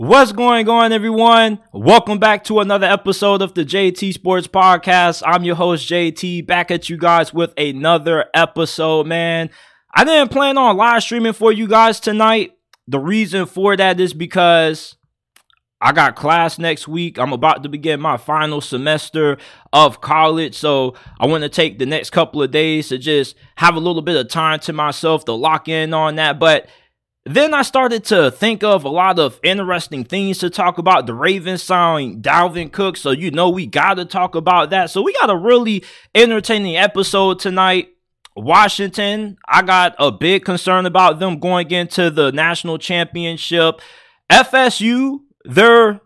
What's going on, everyone? Welcome back to another episode of the JT Sports Podcast. I'm your host, JT, back at you guys with another episode, man. I didn't plan on live streaming for you guys tonight. The reason for that is because I got class next week. I'm about to begin my final semester of college, so I want to take the next couple of days to just have a little bit of time to myself to lock in on that, but then I started to think of a lot of interesting things to talk about. The Ravens signed Dalvin Cook, so we got to talk about that. So we got a really entertaining episode tonight. Washington, I got a big concern about them going into the national championship. FSU, their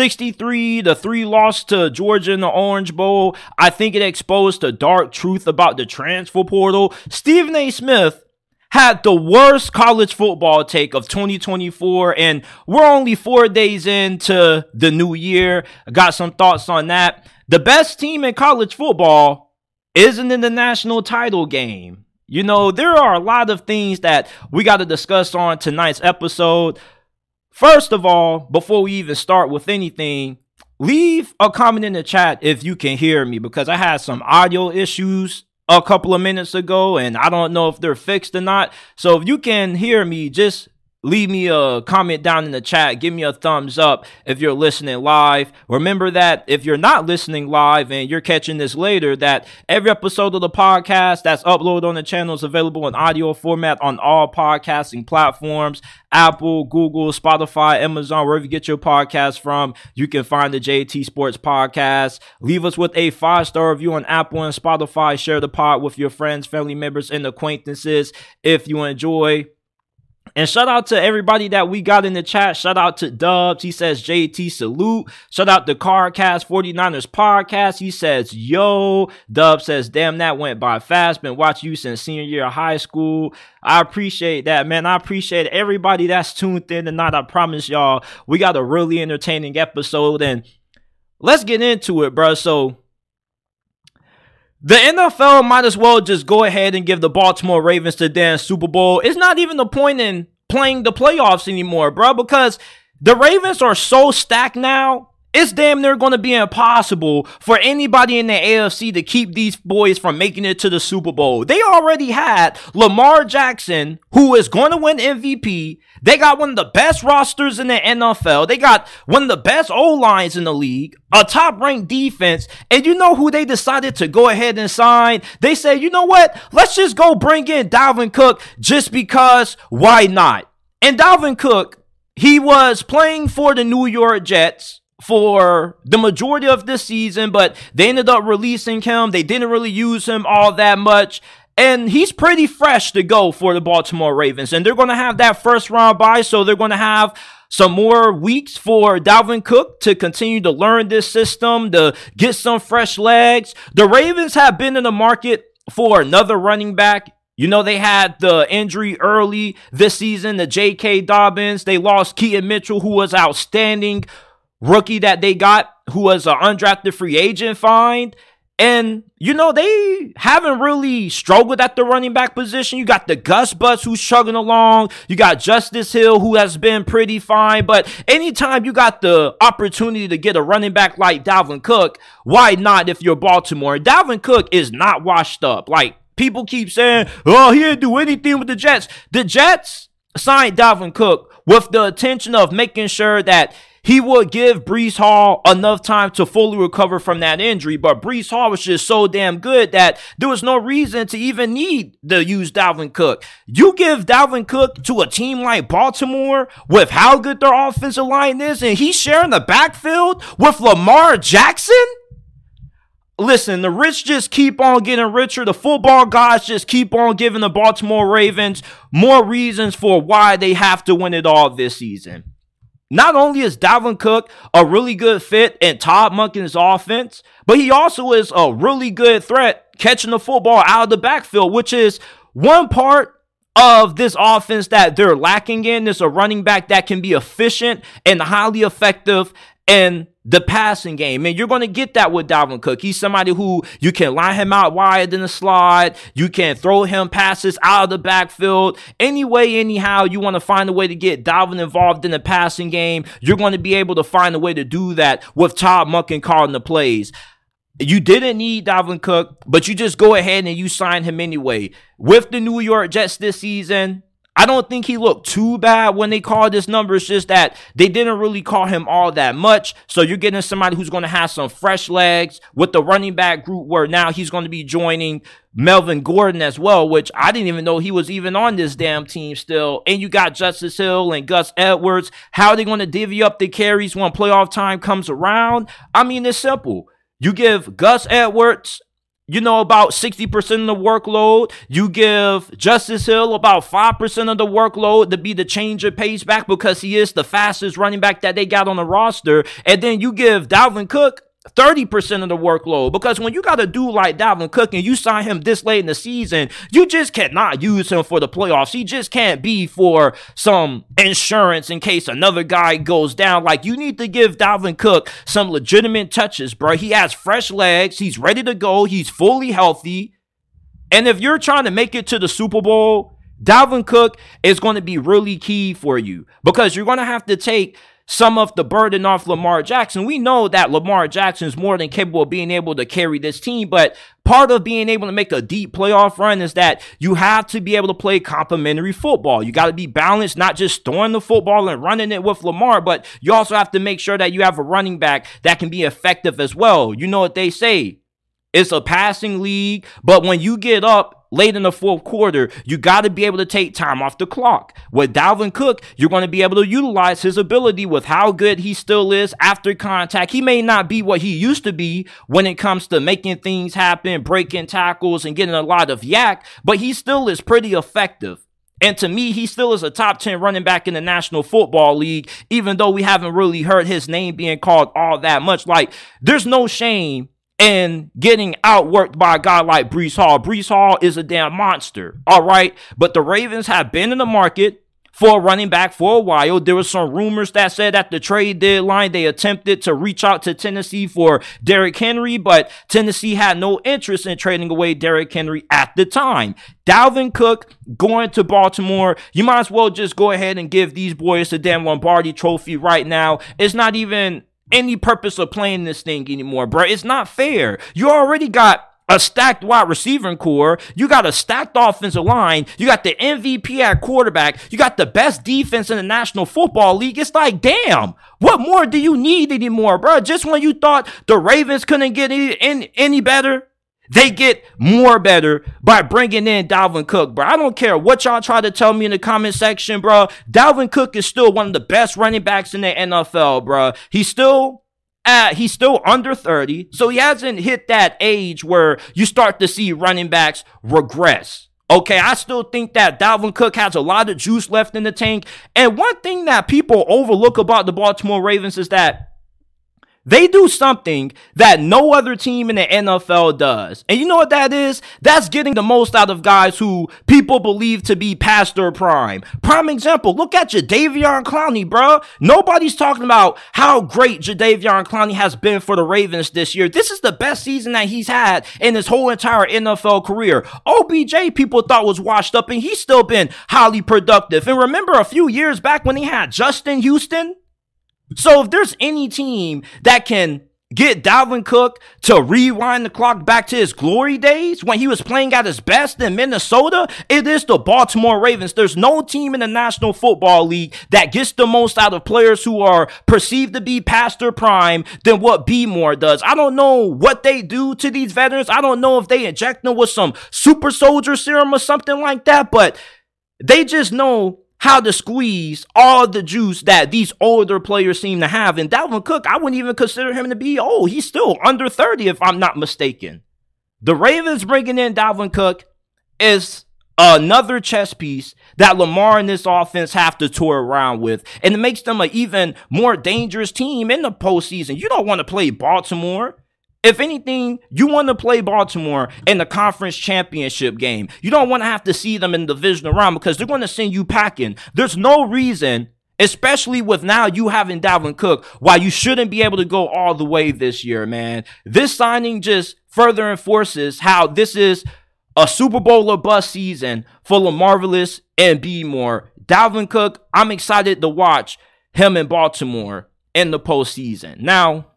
63-3 loss to Georgia in the Orange Bowl, I think it exposed the dark truth about the transfer portal. Stephen A. Smith had the worst college football take of 2024, and we're only 4 days into the new year. I got some thoughts on that. The best team in college football isn't in the national title game. There are a lot of things that we got to discuss on tonight's episode. First of all, before we even start with anything, leave a comment in the chat if you can hear me, because I had some audio issues a couple of minutes ago, and I don't know if they're fixed or not. So if you can hear me, just leave me a comment down in the chat. Give me a thumbs up if you're listening live. Remember that if you're not listening live and you're catching this later, that every episode of the podcast that's uploaded on the channel is available in audio format on all podcasting platforms: Apple, Google, Spotify, Amazon, wherever you get your podcast from. You can find the JT Sports Podcast. Leave us with a 5-star review on Apple and Spotify. Share the pod with your friends, family members, and acquaintances if you enjoy. And shout out to everybody that we got in the chat. Shout out to Dubs. He says, JT salute. Shout out to CarCast 49ers podcast. He says, yo. Dubs says, damn, that went by fast. Been watching you since senior year of high school. I appreciate that, man. I appreciate everybody that's tuned in tonight. I promise y'all, we got a really entertaining episode, and let's get into it, bro. So the NFL might as well just go ahead and give the Baltimore Ravens the damn Super Bowl. It's not even the point in playing the playoffs anymore, bro, because the Ravens are so stacked now. It's damn near going to be impossible for anybody in the AFC to keep these boys from making it to the Super Bowl. They already had Lamar Jackson, who is going to win MVP. They got one of the best rosters in the NFL. They got one of the best O-lines in the league, a top-ranked defense. And you know who they decided to go ahead and sign? They said, you know what? Let's just go bring in Dalvin Cook just because why not? And Dalvin Cook, he was playing for the New York Jets for the majority of this season, but they ended up releasing him. They didn't really use him all that much, and he's pretty fresh to go for the Baltimore Ravens, and they're going to have that first round bye, so they're going to have some more weeks for Dalvin Cook to continue to learn this system, to get some fresh legs. The Ravens have been in the market for another running back. They had the injury early this season, the J.K. Dobbins. They lost Keaton Mitchell, who was outstanding rookie that they got, who was an undrafted free agent find. And, they haven't really struggled at the running back position. You got the Gus Bus, who's chugging along. You got Justice Hill, who has been pretty fine. But anytime you got the opportunity to get a running back like Dalvin Cook, why not if you're Baltimore? Dalvin Cook is not washed up. Like, people keep saying, oh, he didn't do anything with the Jets. The Jets signed Dalvin Cook with the intention of making sure that he would give Breece Hall enough time to fully recover from that injury, but Breece Hall was just so damn good that there was no reason to even need to use Dalvin Cook. You give Dalvin Cook to a team like Baltimore with how good their offensive line is, and he's sharing the backfield with Lamar Jackson? Listen, the rich just keep on getting richer. The football guys just keep on giving the Baltimore Ravens more reasons for why they have to win it all this season. Not only is Dalvin Cook a really good fit in Todd Monken's offense, but he also is a really good threat catching the football out of the backfield, which is one part of this offense that they're lacking in is a running back that can be efficient and highly effective in the passing game. And you're going to get that with Dalvin Cook. He's somebody who you can line him out wide in the slot. You can throw him passes out of the backfield. Anyway, anyhow, you want to find a way to get Dalvin involved in the passing game. You're going to be able to find a way to do that with Todd Monken calling the plays. You didn't need Dalvin Cook, but you just go ahead and you sign him anyway. With the New York Jets this season, I don't think he looked too bad when they called his numbers. It's just that they didn't really call him all that much. So you're getting somebody who's going to have some fresh legs with the running back group, where now he's going to be joining Melvin Gordon as well, which I didn't even know he was even on this damn team still. And you got Justice Hill and Gus Edwards. How are they going to divvy up the carries when playoff time comes around? I mean, it's simple. You give Gus Edwards, about 60% of the workload. You give Justice Hill about 5% of the workload to be the change of pace back, because he is the fastest running back that they got on the roster. And then you give Dalvin Cook 30% of the workload, because when you got a dude like Dalvin Cook and you sign him this late in the season, you just cannot use him for the playoffs. He just can't be for some insurance in case another guy goes down. Like, you need to give Dalvin Cook some legitimate touches, bro. He has fresh legs. He's ready to go. He's fully healthy. And if you're trying to make it to the Super Bowl, Dalvin Cook is going to be really key for you, because you're going to have to take some of the burden off Lamar Jackson. We know that Lamar Jackson is more than capable of being able to carry this team, but part of being able to make a deep playoff run is that you have to be able to play complementary football. You got to be balanced, not just throwing the football and running it with Lamar, but you also have to make sure that you have a running back that can be effective as well. You know what they say? It's a passing league, but when you get up late in the fourth quarter, you got to be able to take time off the clock. With Dalvin Cook, you're going to be able to utilize his ability with how good he still is after contact. He may not be what he used to be when it comes to making things happen, breaking tackles, and getting a lot of yak, but he still is pretty effective. And to me, he still is a top 10 running back in the National Football League, even though we haven't really heard his name being called all that much. Like, there's no shame and getting outworked by a guy like Breece Hall. Breece Hall is a damn monster, all right? But the Ravens have been in the market for a running back for a while. There were some rumors that said at the trade deadline they attempted to reach out to Tennessee for Derrick Henry, but Tennessee had no interest in trading away Derrick Henry at the time. Dalvin Cook going to Baltimore, you might as well just go ahead and give these boys the damn Lombardi trophy right now. It's not even any purpose of playing this thing anymore, bro. It's not fair. You already got a stacked wide receiving core. You got a stacked offensive line. You got the MVP at quarterback. You got the best defense in the National Football League. It's like, damn, what more do you need anymore, bro? Just when you thought the Ravens couldn't get any better, they get more better by bringing in Dalvin Cook, bro. I don't care what y'all try to tell me in the comment section, bro. Dalvin Cook is still one of the best running backs in the NFL, bro. He's still under 30, so he hasn't hit that age where you start to see running backs regress. Okay, I still think that Dalvin Cook has a lot of juice left in the tank. And one thing that people overlook about the Baltimore Ravens is that they do something that no other team in the NFL does. And you know what that is? That's getting the most out of guys who people believe to be past their prime. Prime example, look at Jadeveon Clowney, bro. Nobody's talking about how great Jadeveon Clowney has been for the Ravens this year. This is the best season that he's had in his whole entire NFL career. OBJ people thought was washed up, and he's still been highly productive. And remember a few years back when he had Justin Houston? So if there's any team that can get Dalvin Cook to rewind the clock back to his glory days when he was playing at his best in Minnesota, it is the Baltimore Ravens. There's no team in the National Football League that gets the most out of players who are perceived to be past their prime than what B-More does. I don't know what they do to these veterans. I don't know if they inject them with some super soldier serum or something like that, but they just know how to squeeze all the juice that these older players seem to have. And Dalvin Cook, I wouldn't even consider him to be old. He's still under 30 if I'm not mistaken. The Ravens bringing in Dalvin Cook is another chess piece that Lamar and this offense have to tour around with. And it makes them an even more dangerous team in the postseason. You don't want to play Baltimore If anything, you want to play Baltimore in the conference championship game. You don't want to have to see them in the divisional round because they're going to send you packing. There's no reason, especially with now you having Dalvin Cook, why you shouldn't be able to go all the way this year, man. This signing just further enforces how this is a Super Bowl or bust season for LaMarvelous and B. More. Dalvin Cook, I'm excited to watch him in Baltimore in the postseason. Now,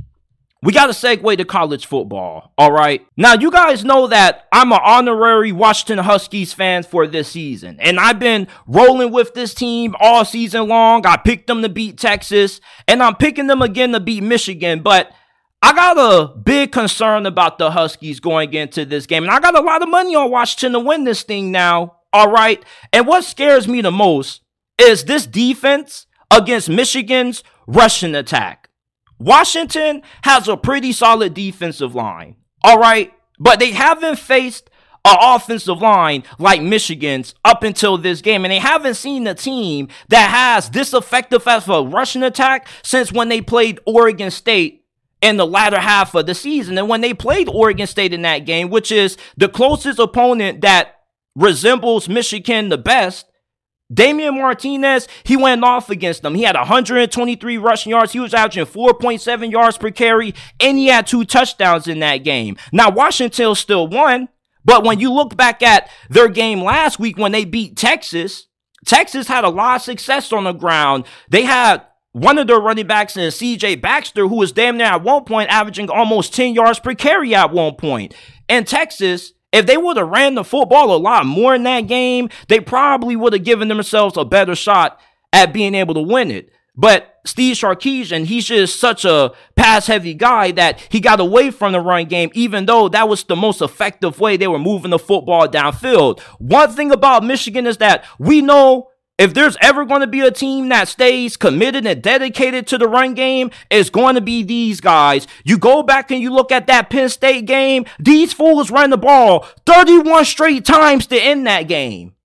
we got to segue to college football, all right? Now, you guys know that I'm an honorary Washington Huskies fan for this season, and I've been rolling with this team all season long. I picked them to beat Texas, and I'm picking them again to beat Michigan, but I got a big concern about the Huskies going into this game, and I got a lot of money on Washington to win this thing now, all right? And what scares me the most is this defense against Michigan's rushing attack. Washington has a pretty solid defensive line, all right? But they haven't faced an offensive line like Michigan's up until this game. And they haven't seen a team that has this effective as a rushing attack since when they played Oregon State in the latter half of the season. And when they played Oregon State in that game, which is the closest opponent that resembles Michigan the best, Damian Martinez, he went off against them. He had 123 rushing yards. He was averaging 4.7 yards per carry, and he had 2 touchdowns in that game. Now, Washington still won, but when you look back at their game last week when they beat Texas, Texas had a lot of success on the ground. They had one of their running backs in C.J. Baxter, who was damn near at one point averaging almost 10 yards per carry at one point. And Texas, if they would have ran the football a lot more in that game, they probably would have given themselves a better shot at being able to win it. But Steve Sarkisian, he's just such a pass-heavy guy that he got away from the run game, even though that was the most effective way they were moving the football downfield. One thing about Michigan is that we know if there's ever going to be a team that stays committed and dedicated to the run game, it's going to be these guys. You go back and you look at that Penn State game, these fools ran the ball 31 straight times to end that game.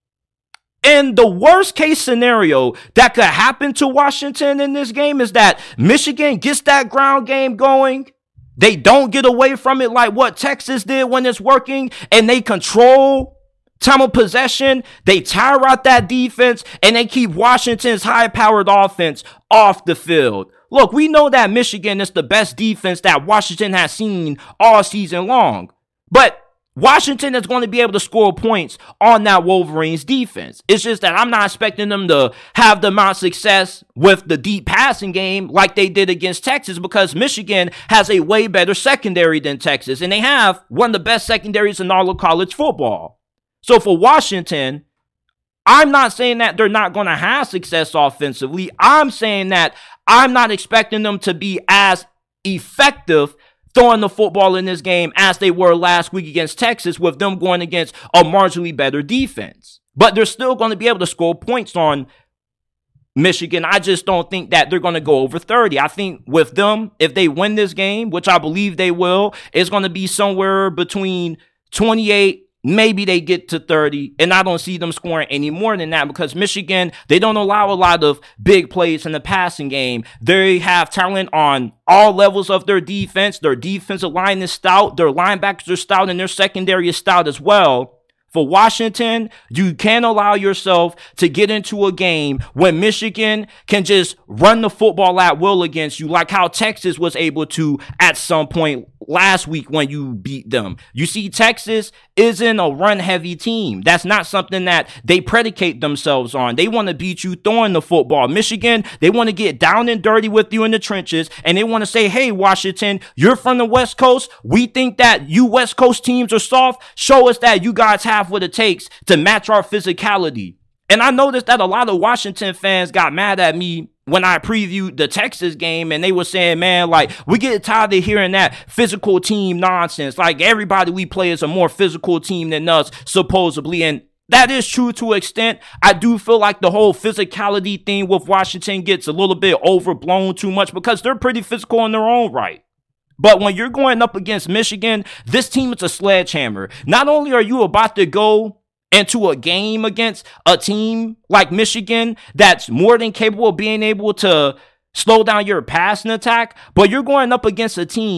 And the worst case scenario that could happen to Washington in this game is that Michigan gets that ground game going. They don't get away from it like what Texas did when it's working, and they control time of possession, they tire out that defense, and they keep Washington's high-powered offense off the field. Look, we know that Michigan is the best defense that Washington has seen all season long. But Washington is going to be able to score points on that Wolverines defense. It's just that I'm not expecting them to have the amount of success with the deep passing game like they did against Texas, because Michigan has a way better secondary than Texas, and they have one of the best secondaries in all of college football. So for Washington, I'm not saying that they're not going to have success offensively. I'm saying that I'm not expecting them to be as effective throwing the football in this game as they were last week against Texas, with them going against a marginally better defense. But they're still going to be able to score points on Michigan. I just don't think that they're going to go over 30. I think with them, if they win this game, which I believe they will, it's going to be somewhere between 28, maybe they get to 30, and I don't see them scoring any more than that, because Michigan, they don't allow a lot of big plays in the passing game. They have talent on all levels of their defense. Their defensive line is stout. Their linebackers are stout, and their secondary is stout as well. For Washington, you can't allow yourself to get into a game when Michigan can just run the football at will against you, like how Texas was able to at some point last week when you beat them. You see, Texas isn't a run-heavy team. That's not something that they predicate themselves on. They want to beat you throwing the football. Michigan, they want to get down and dirty with you in the trenches, and they want to say, hey, Washington, you're from the West Coast. We think that you West Coast teams are soft. Show us that you guys have what it takes to match our physicality. And I noticed that a lot of Washington fans got mad at me when I previewed the Texas game, and they were saying, man, like, we get tired of hearing that physical team nonsense. Like, everybody we play is a more physical team than us, supposedly. And that is true to an extent. I do feel like the whole physicality thing with Washington gets a little bit overblown too much, because they're pretty physical in their own right. But when you're going up against Michigan, this team is a sledgehammer. Not only are you about to go into a game against a team like Michigan that's more than capable of being able to slow down your passing attack, but you're going up against a team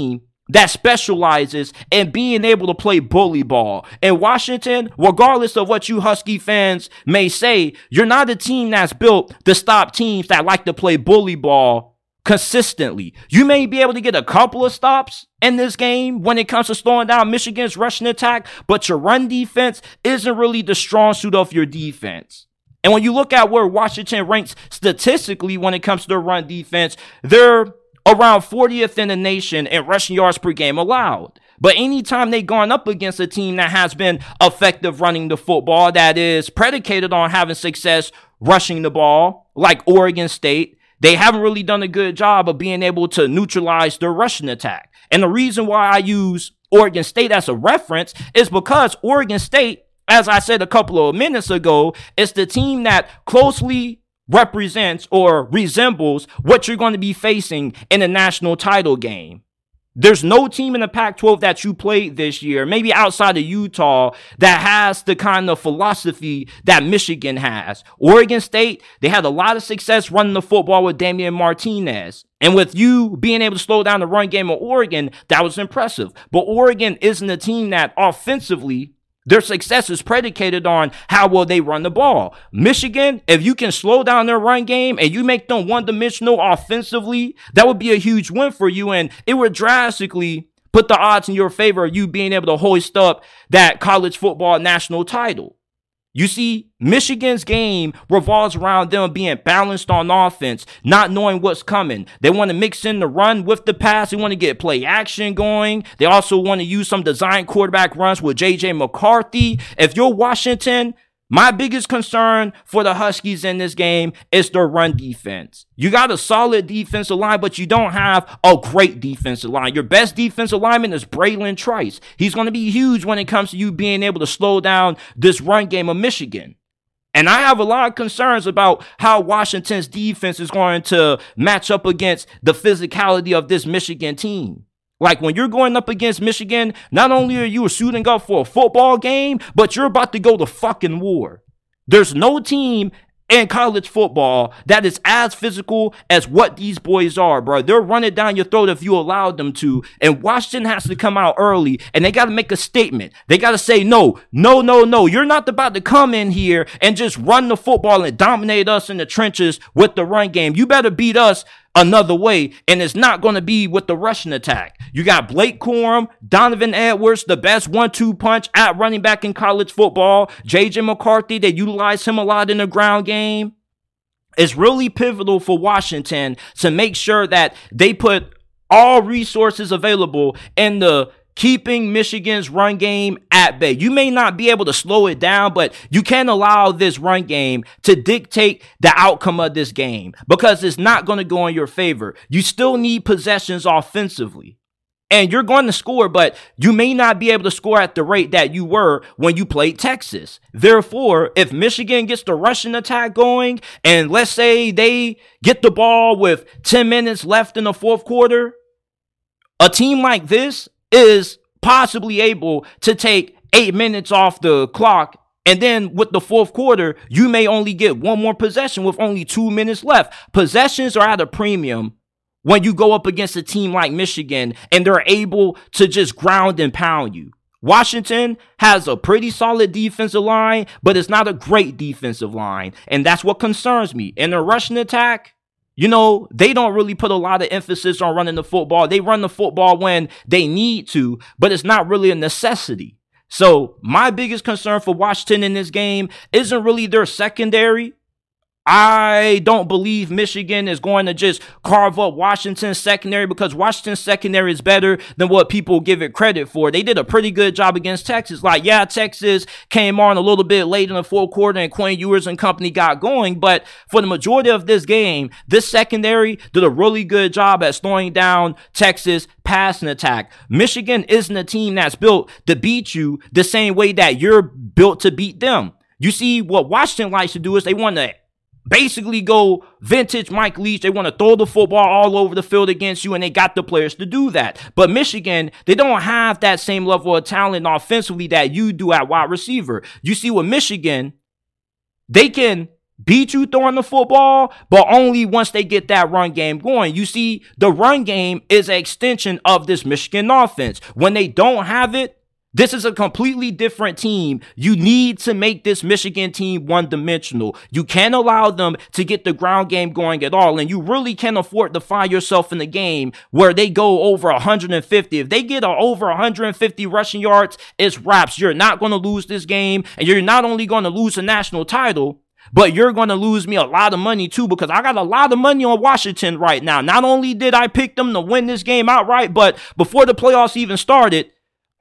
that specializes in being able to play bully ball. In Washington, regardless of what you Husky fans may say, you're not a team that's built to stop teams that like to play bully ball consistently. You may be able to get a couple of stops in this game when it comes to slowing down Michigan's rushing attack, but your run defense isn't really the strong suit of your defense. And when you look at where Washington ranks statistically when it comes to their run defense, they're around 40th in the nation in rushing yards per game allowed. But anytime they've gone up against a team that has been effective running the football, that is predicated on having success rushing the ball, like Oregon State, they haven't really done a good job of being able to neutralize their rushing attack. And the reason why I use Oregon State as a reference is because Oregon State, as I said a couple of minutes ago, is the team that closely represents or resembles what you're going to be facing in a national title game. There's no team in the Pac-12 that you played this year, maybe outside of Utah, that has the kind of philosophy that Michigan has. Oregon State, they had a lot of success running the football with Damian Martinez. And with you being able to slow down the run game of Oregon, that was impressive. But Oregon isn't a team that offensively, their success is predicated on how well they run the ball. Michigan, if you can slow down their run game and you make them one-dimensional offensively, that would be a huge win for you, and it would drastically put the odds in your favor of you being able to hoist up that college football national title. You see, Michigan's game revolves around them being balanced on offense, not knowing what's coming. They want to mix in the run with the pass. They want to get play action going. They also want to use some design quarterback runs with J.J. McCarthy. If you're Washington, my biggest concern for the Huskies in this game is their run defense. You got a solid defensive line, but you don't have a great defensive line. Your best defensive lineman is Braylon Trice. He's going to be huge when it comes to you being able to slow down this run game of Michigan. And I have a lot of concerns about how Washington's defense is going to match up against the physicality of this Michigan team. Like when you're going up against Michigan, not only are you suiting up for a football game, but you're about to go to fucking war. There's no team in college football that is as physical as what these boys are, bro. They're running down your throat if you allow them to. And Washington has to come out early and they got to make a statement. They got to say, no. You're not about to come in here and just run the football and dominate us in the trenches with the run game. You better beat us another way, and it's not going to be with the rushing attack. You got Blake Corum, Donovan Edwards, the best 1-2 punch at running back in college football. J.J. McCarthy, they utilize him a lot in the ground game. It's really pivotal for Washington to make sure that they put all resources available in the keeping Michigan's run game at bay. You may not be able to slow it down, but you can't allow this run game to dictate the outcome of this game because it's not going to go in your favor. You still need possessions offensively. And you're going to score, but you may not be able to score at the rate that you were when you played Texas. Therefore, if Michigan gets the rushing attack going, and let's say they get the ball with 10 minutes left in the fourth quarter, a team like this is possibly able to take 8 minutes off the clock. And then with the fourth quarter, you may only get one more possession with only 2 minutes left. Possessions are at a premium when you go up against a team like Michigan and they're able to just ground and pound you. Washington has a pretty solid defensive line, but it's not a great defensive line. And that's what concerns me. In the rushing attack, you know, they don't really put a lot of emphasis on running the football. They run the football when they need to, but it's not really a necessity. So my biggest concern for Washington in this game isn't really their secondary. I don't believe Michigan is going to just carve up Washington's secondary because Washington's secondary is better than what people give it credit for. They did a pretty good job against Texas. Like, yeah, Texas came on a little bit late in the fourth quarter and Quinn Ewers and company got going. But for the majority of this game, this secondary did a really good job at slowing down Texas passing attack. Michigan isn't a team that's built to beat you the same way that you're built to beat them. You see, what Washington likes to do is they want to basically go vintage Mike Leach. They want to throw the football all over the field against you, and they got the players to do that. But Michigan, they don't have that same level of talent offensively that you do at wide receiver. You see, with Michigan, they can beat you throwing the football, but only once they get that run game going. You see, the run game is an extension of this Michigan offense. When they don't have it, this is a completely different team. You need to make this Michigan team one-dimensional. You can't allow them to get the ground game going at all, and you really can't afford to find yourself in a game where they go over 150. If they get over 150 rushing yards, it's wraps. You're not going to lose this game, and you're not only going to lose a national title, but you're going to lose me a lot of money too, because I got a lot of money on Washington right now. Not only did I pick them to win this game outright, but before the playoffs even started,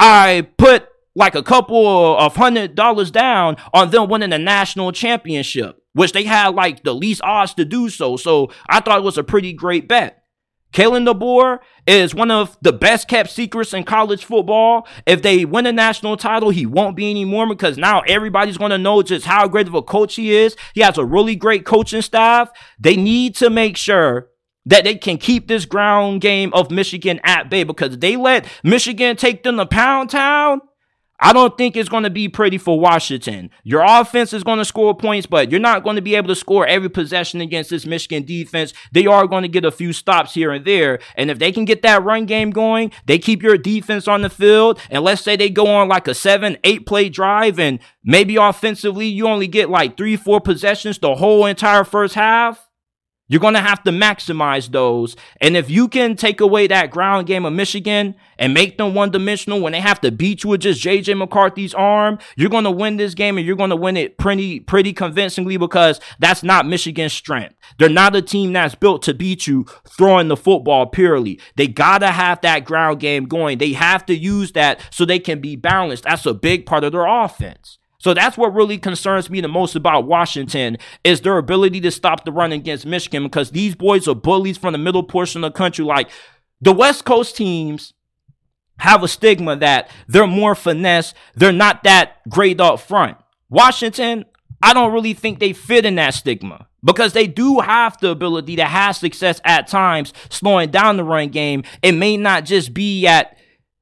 I put like a couple of $100 down on them winning the national championship, which they had like the least odds to do so. So I thought it was a pretty great bet. Kalen DeBoer is one of the best kept secrets in college football. If they win a national title, he won't be anymore, because now everybody's going to know just how great of a coach he is. He has a really great coaching staff. They need to make sure that they can keep this ground game of Michigan at bay, because they let Michigan take them to Pound Town. I don't think it's going to be pretty for Washington. Your offense is going to score points, but you're not going to be able to score every possession against this Michigan defense. They are going to get a few stops here and there. And if they can get that run game going, they keep your defense on the field. And let's say they go on like a 7-8 play drive, and maybe offensively you only get like 3-4 possessions the whole entire first half. You're going to have to maximize those. And if you can take away that ground game of Michigan and make them one-dimensional when they have to beat you with just J.J. McCarthy's arm, you're going to win this game, and you're going to win it pretty convincingly, because that's not Michigan's strength. They're not a team that's built to beat you throwing the football purely. They got to have that ground game going. They have to use that so they can be balanced. That's a big part of their offense. So that's what really concerns me the most about Washington, is their ability to stop the run against Michigan, because these boys are bullies from the middle portion of the country. Like, the West Coast teams have a stigma that they're more finesse. They're not that great up front. Washington, I don't really think they fit in that stigma, because they do have the ability to have success at times slowing down the run game. It may not just be at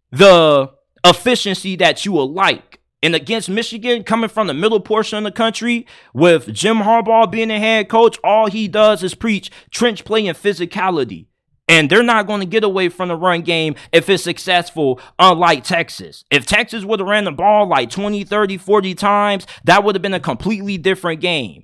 the efficiency that you will like. And against Michigan, coming from the middle portion of the country, with Jim Harbaugh being the head coach, all he does is preach trench play and physicality. And they're not going to get away from the run game if it's successful, unlike Texas. If Texas would have ran the ball like 20, 30, 40 times, that would have been a completely different game.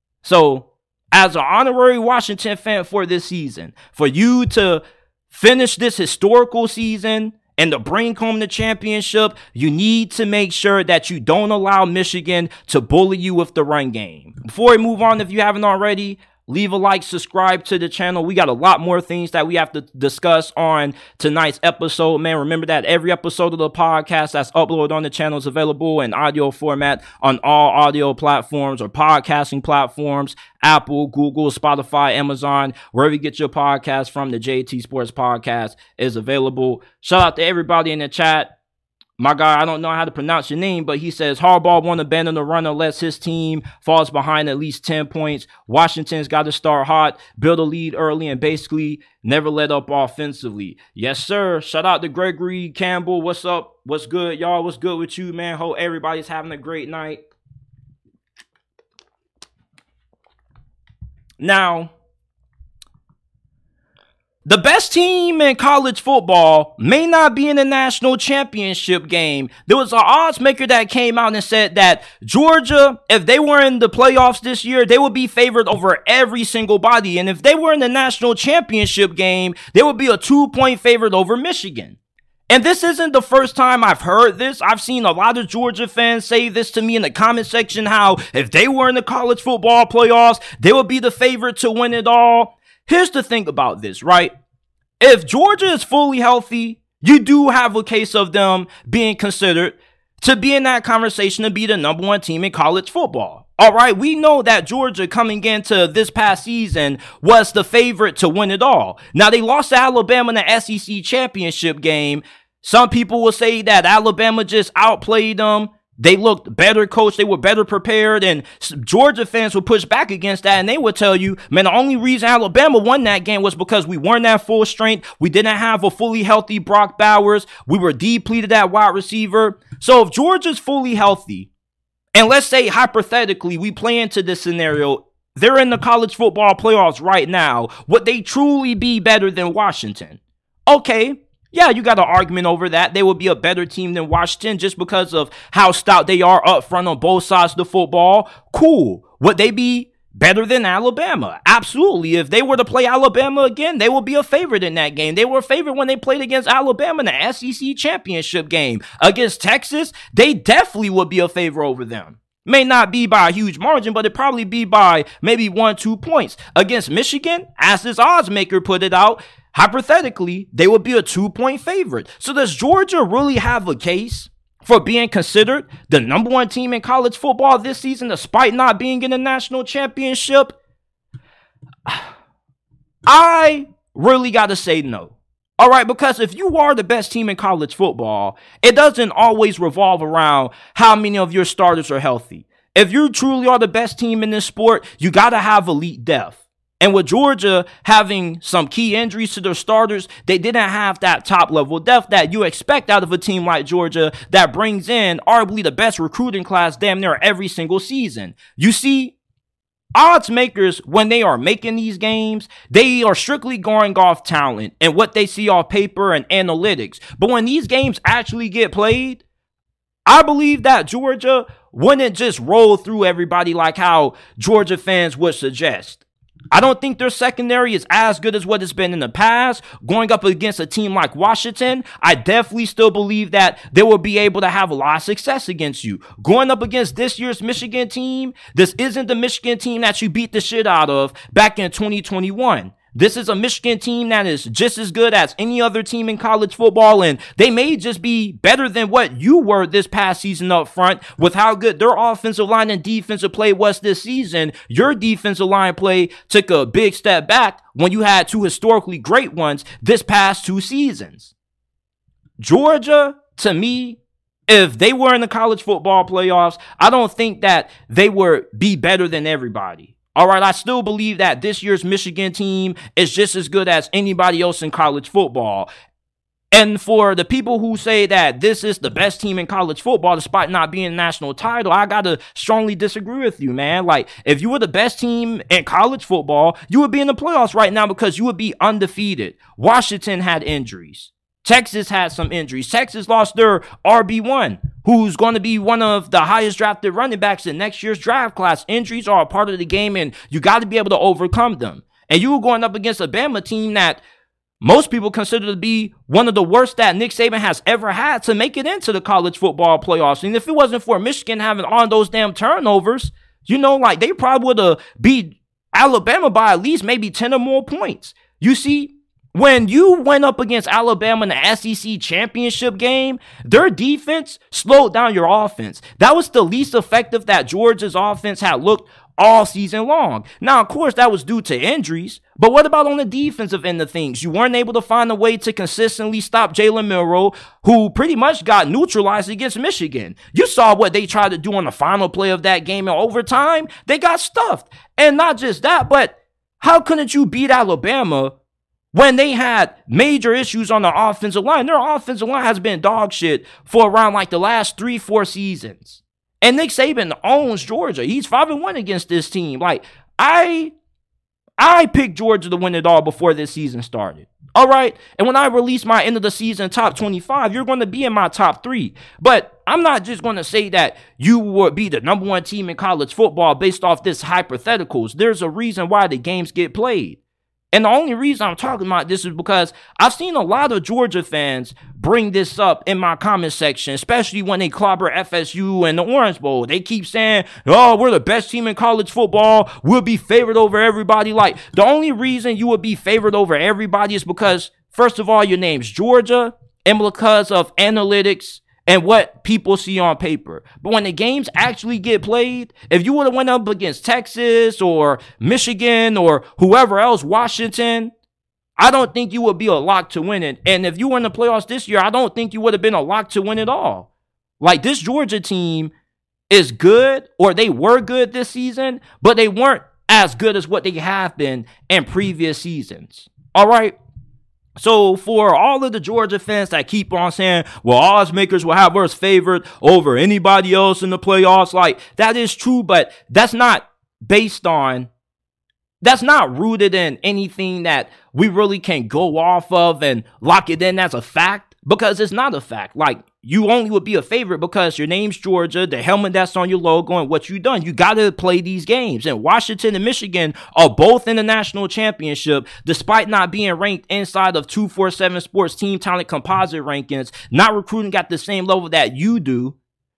So, as an honorary Washington fan for this season, for you to finish this historical season and to bring home the championship, you need to make sure that you don't allow Michigan to bully you with the run game. Before we move on, if you haven't already, leave a like, subscribe to the channel. We got a lot more things that we have to discuss on tonight's episode. Man, remember that every episode of the podcast that's uploaded on the channel is available in audio format on all audio platforms or podcasting platforms: Apple, Google, Spotify, Amazon, wherever you get your podcast from. The JT Sports Podcast is available. Shout out to everybody in the chat. My guy, I don't know how to pronounce your name, but he says Harbaugh won't abandon the run unless his team falls behind at least 10 points. Washington's got to start hot, build a lead early, and basically never let up offensively. Yes, sir. Shout out to Gregory Campbell. What's up? What's good, y'all? What's good with you, man? Hope everybody's having a great night. Now, the best team in college football may not be in the national championship game. There was an odds maker that came out and said that Georgia, if they were in the playoffs this year, they would be favored over every single body. And if they were in the national championship game, they would be a 2-point favorite over Michigan. And this isn't the first time I've heard this. I've seen a lot of Georgia fans say this to me in the comment section, how if they were in the college football playoffs, they would be the favorite to win it all. Here's the thing about this, right? If Georgia is fully healthy, you do have a case of them being considered to be in that conversation to be the number one team in college football. All right, we know that Georgia coming into this past season was the favorite to win it all. Now, they lost to Alabama in the SEC championship game. Some people will say that Alabama just outplayed them. They looked better coached. They were better prepared. And Georgia fans would push back against that. And they would tell you, man, the only reason Alabama won that game was because we weren't at full strength. We didn't have a fully healthy Brock Bowers. We were depleted at wide receiver. So if Georgia's fully healthy, and let's say hypothetically we play into this scenario they're in the college football playoffs right now, would they truly be better than Washington? Okay. Yeah, you got an argument over that. They would be a better team than Washington just because of how stout they are up front on both sides of the football. Cool. Would they be better than Alabama? Absolutely. If they were to play Alabama again, they would be a favorite in that game. They were a favorite when they played against Alabama in the SEC championship game. Against Texas, they definitely would be a favorite over them. May not be by a huge margin, but it'd probably be by maybe 1-2 points. Against Michigan, as this odds maker put it out, hypothetically, they would be a 2-point favorite. So does Georgia really have a case for being considered the number one team in college football this season, despite not being in the national championship? I really got to say no. All right, because if you are the best team in college football, it doesn't always revolve around how many of your starters are healthy. If you truly are the best team in this sport, you got to have elite depth. And with Georgia having some key injuries to their starters, they didn't have that top level depth that you expect out of a team like Georgia that brings in arguably the best recruiting class damn near every single season. You see, odds makers, when they are making these games, they are strictly going off talent and what they see off paper and analytics. But when these games actually get played, I believe that Georgia wouldn't just roll through everybody like how Georgia fans would suggest. I don't think their secondary is as good as what it's been in the past. Going up against a team like Washington, I definitely still believe that they will be able to have a lot of success against you. Going up against this year's Michigan team, this isn't the Michigan team that you beat the shit out of back in 2021. This is a Michigan team that is just as good as any other team in college football, and they may just be better than what you were this past season up front with how good their offensive line and defensive play was this season. Your defensive line play took a big step back when you had two historically great ones this past 2 seasons. Georgia, to me, if they were in the college football playoffs, I don't think that they would be better than everybody. All right, I still believe that this year's Michigan team is just as good as anybody else in college football. And for the people who say that this is the best team in college football despite not being a national title, I got to strongly disagree with you, man. Like, if you were the best team in college football, you would be in the playoffs right now because you would be undefeated. Washington had injuries. Texas had some injuries. Texas lost their RB1, who's going to be one of the highest drafted running backs in next year's draft class. Injuries are a part of the game, and you got to be able to overcome them. And you were going up against a Bama team that most people consider to be one of the worst that Nick Saban has ever had to make it into the college football playoffs. And if it wasn't for Michigan having all those damn turnovers, you know, like, they probably would have beat Alabama by at least maybe 10 or more points. You see, when you went up against Alabama in the SEC championship game, their defense slowed down your offense. That was the least effective that Georgia's offense had looked all season long. Now, of course, that was due to injuries, but what about on the defensive end of things? You weren't able to find a way to consistently stop Jalen Milroe, who pretty much got neutralized against Michigan. You saw what they tried to do on the final play of that game in overtime. They got stuffed. And not just that, but how couldn't you beat Alabama when they had major issues on the offensive line? Their offensive line has been dog shit for around like the last 3-4 seasons. And Nick Saban owns Georgia. He's 5-1 against this team. Like, I picked Georgia to win it all before this season started. All right? And when I release my end of the season top 25, you're going to be in my top 3. But I'm not just going to say that you would be the number one team in college football based off this hypotheticals. There's a reason why the games get played. And the only reason I'm talking about this is because I've seen a lot of Georgia fans bring this up in my comment section, especially when they clobber FSU and the Orange Bowl. They keep saying, oh, we're the best team in college football. We'll be favored over everybody. Like, the only reason you would be favored over everybody is because, first of all, your name's Georgia, and because of analytics and what people see on paper. But when the games actually get played, if you would have went up against Texas or Michigan or whoever else, Washington, I don't think you would be a lock to win it. And if you were in the playoffs this year, I don't think you would have been a lock to win it all. Like, this Georgia team is good, or they were good this season, but they weren't as good as what they have been in previous seasons. All right? So for all of the Georgia fans that keep on saying, well, odds makers will have us favored over anybody else in the playoffs, like, that is true, but that's not based on That's not rooted in anything that we really can go off of and lock it in as a fact, because it's not a fact. Like, you only would be a favorite because your name's Georgia, the helmet that's on your logo, and what you done. You got to play these games. And Washington and Michigan are both in the national championship, despite not being ranked inside of 247 Sports Team Talent Composite rankings, not recruiting at the same level that you do.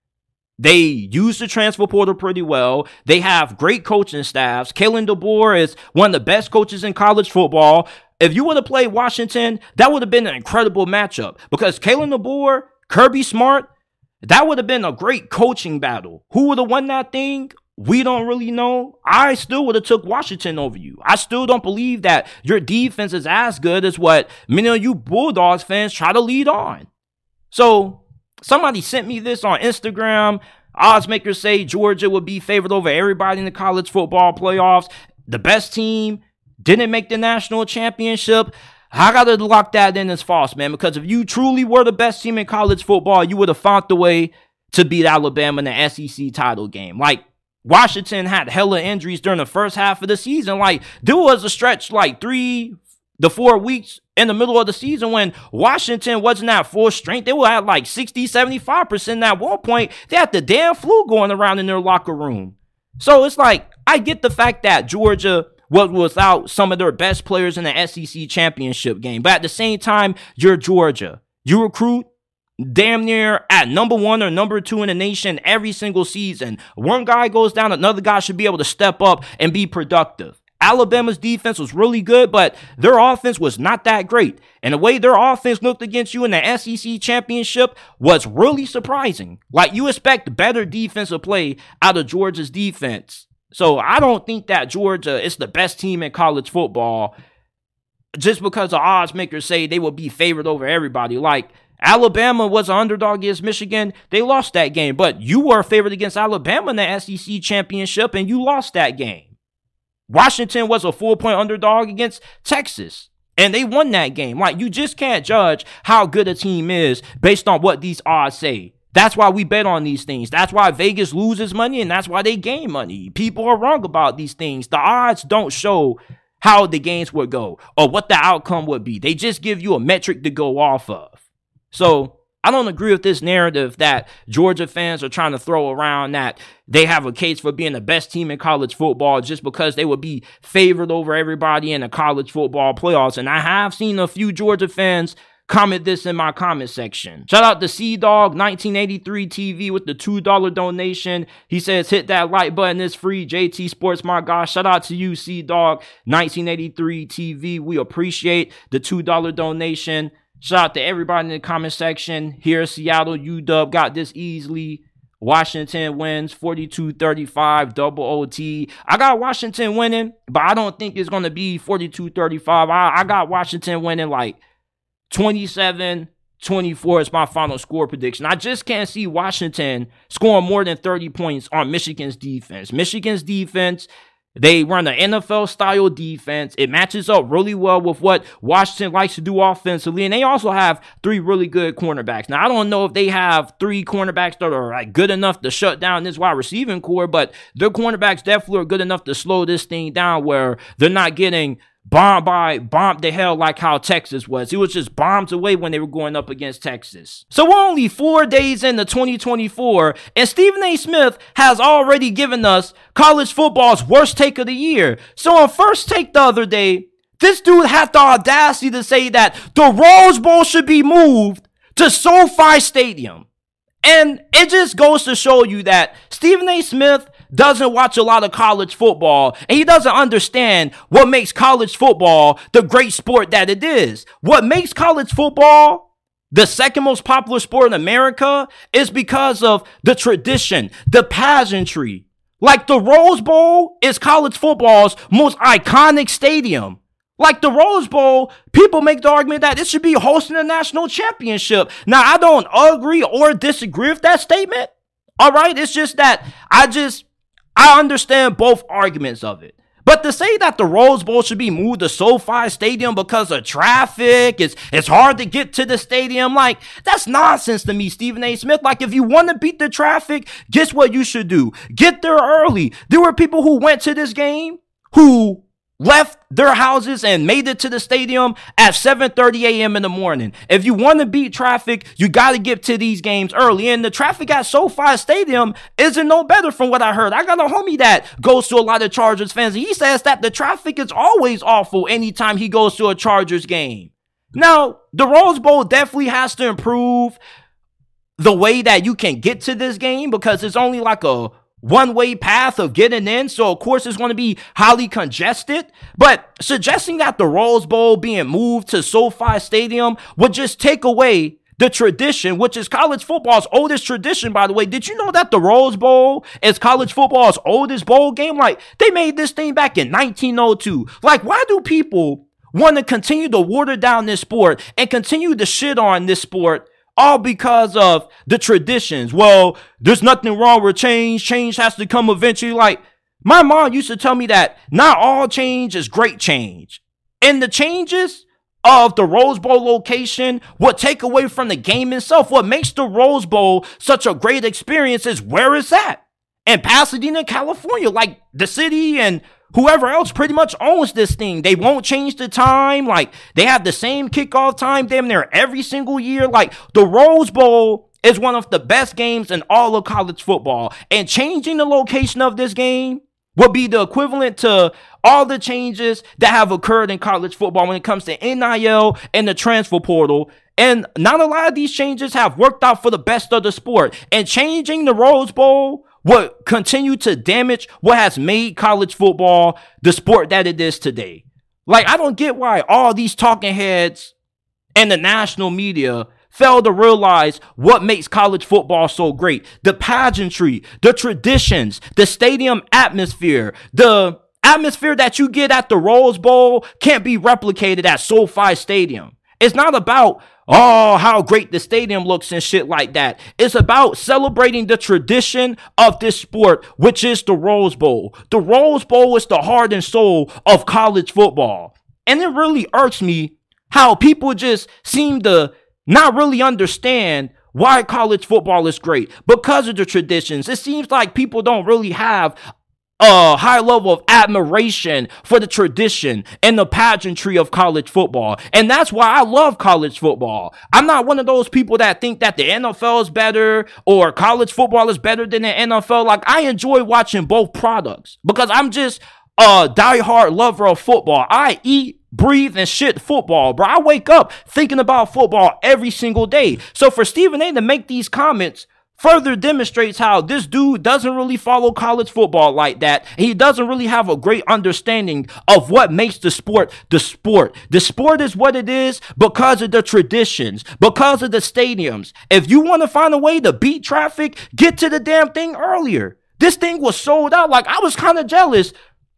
They use the transfer portal pretty well. They have great coaching staffs. Kalen DeBoer is one of the best coaches in college football. If you would have played Washington, that would have been an incredible matchup, because Kalen DeBoer, Kirby Smart, that would have been a great coaching battle. Who would have won that thing? We don't really know. I still would have took Washington over you. I still don't believe that your defense is as good as what many of you Bulldogs fans try to lead on. So, somebody sent me this on Instagram. Odds makers say Georgia would be favored over everybody in the college football playoffs. The best team didn't make the national championship. I got to lock that in as false, man, because if you truly were the best team in college football, you would have found the way to beat Alabama in the SEC title game. Like, Washington had hella injuries during the first half of the season. Like, there was a stretch like 3 to 4 weeks in the middle of the season when Washington wasn't at full strength. They were at like 60, 75% at one point. They had the damn flu going around in their locker room. So it's like, I get the fact that Georgia was without some of their best players in the SEC championship game. But at the same time, you're Georgia. You recruit damn near at number 1 or number 2 in the nation every single season. One guy goes down, another guy should be able to step up and be productive. Alabama's defense was really good, but their offense was not that great. And the way their offense looked against you in the SEC championship was really surprising. Like, you expect better defensive play out of Georgia's defense. So I don't think that Georgia is the best team in college football just because the odds makers say they will be favored over everybody. Like, Alabama was an underdog against Michigan. They lost that game. But you were favored against Alabama in the SEC championship, and you lost that game. Washington was a 4-point underdog against Texas, and they won that game. Like, you just can't judge how good a team is based on what these odds say. That's why we bet on these things. That's why Vegas loses money, and that's why they gain money. People are wrong about these things. The odds don't show how the games would go or what the outcome would be. They just give you a metric to go off of. So I don't agree with this narrative that Georgia fans are trying to throw around, that they have a case for being the best team in college football just because they would be favored over everybody in the college football playoffs. And I have seen a few Georgia fans comment this in my comment section. Shout out to C-Dog1983 TV with the $2 donation. He says, hit that like button. It's free. JT Sports, my gosh. Shout out to you, C-Dog1983 TV. We appreciate the $2 donation. Shout out to everybody in the comment section. Here, Seattle, UW got this easily. Washington wins 42-35, double OT. I got Washington winning, but I don't think it's going to be 42-35. I got Washington winning like 27-24 is my final score prediction. I just can't see Washington scoring more than 30 points on Michigan's defense. Michigan's defense, they run an NFL-style defense. It matches up really well with what Washington likes to do offensively. And they also have 3 really good cornerbacks. Now, I don't know if they have 3 cornerbacks that are like good enough to shut down this wide receiving core, but their cornerbacks definitely are good enough to slow this thing down where they're not getting bombed to hell like how Texas was. It was just bombs away when they were going up against Texas. So we're only 4 days into 2024, and Stephen A. Smith has already given us college football's worst take of the year. So on First Take the other day, this dude had the audacity to say that the Rose Bowl should be moved to SoFi Stadium. And it just goes to show you that Stephen A. Smith doesn't watch a lot of college football, and he doesn't understand what makes college football the great sport that it is. What makes college football the second most popular sport in America is because of the tradition, the pageantry. Like, the Rose Bowl is college football's most iconic stadium. Like, the Rose Bowl, people make the argument that it should be hosting a national championship. Now, I don't agree or disagree with that statement. All right, it's just that I understand both arguments of it. But to say that the Rose Bowl should be moved to SoFi Stadium because of traffic, it's hard to get to the stadium, like, that's nonsense to me, Stephen A. Smith. Like, if you want to beat the traffic, guess what you should do? Get there early. There were people who went to this game who left their houses and made it to the stadium at 7:30 a.m. in the morning. If you want to beat traffic, you got to get to these games early. And the traffic at SoFi Stadium isn't no better from what I heard. I got a homie that goes to a lot of Chargers fans. And he says that the traffic is always awful anytime he goes to a Chargers game. Now, the Rose Bowl definitely has to improve the way that you can get to this game because it's only like a one-way path of getting in, so of course it's going to be highly congested, but suggesting that the Rose Bowl being moved to SoFi Stadium would just take away the tradition, which is college football's oldest tradition, by the way. Did you know that the Rose Bowl is college football's oldest bowl game? Like, they made this thing back in 1902. Like, why do people want to continue to water down this sport and continue to shit on this sport all because of the traditions? Well, there's nothing wrong with change. Change has to come eventually. Like, my mom used to tell me that not all change is great change. And the changes of the Rose Bowl location would take away from the game itself. What makes the Rose Bowl such a great experience is where it's at. In Pasadena, California. Like, the city and whoever else pretty much owns this thing. They won't change the time. Like, they have the same kickoff time damn near every single year. Like, the Rose Bowl is one of the best games in all of college football. And changing the location of this game would be the equivalent to all the changes that have occurred in college football when it comes to NIL and the transfer portal. And not a lot of these changes have worked out for the best of the sport. And changing the Rose Bowl would continue to damage what has made college football the sport that it is today. Like, I don't get why all these talking heads and the national media fail to realize what makes college football so great. The pageantry, the traditions, the stadium atmosphere, the atmosphere that you get at the Rose Bowl can't be replicated at SoFi Stadium. It's not about, oh, how great the stadium looks and shit like that. It's about celebrating the tradition of this sport, which is the Rose Bowl. The Rose Bowl is the heart and soul of college football. And it really irks me how people just seem to not really understand why college football is great. Because of the traditions, it seems like people don't really have a high level of admiration for the tradition and the pageantry of college football. And that's why I love college football. I'm not one of those people that think that the NFL is better or college football is better than the NFL. Like, I enjoy watching both products because I'm just a diehard lover of football. I eat, breathe, and shit football, bro. I wake up thinking about football every single day. So for Stephen A to make these comments further demonstrates how this dude doesn't really follow college football like that. He doesn't really have a great understanding of what makes the sport the sport. The sport is what it is because of the traditions, because of the stadiums. If you want to find a way to beat traffic, get to the damn thing earlier. This thing was sold out. Like, I was kind of jealous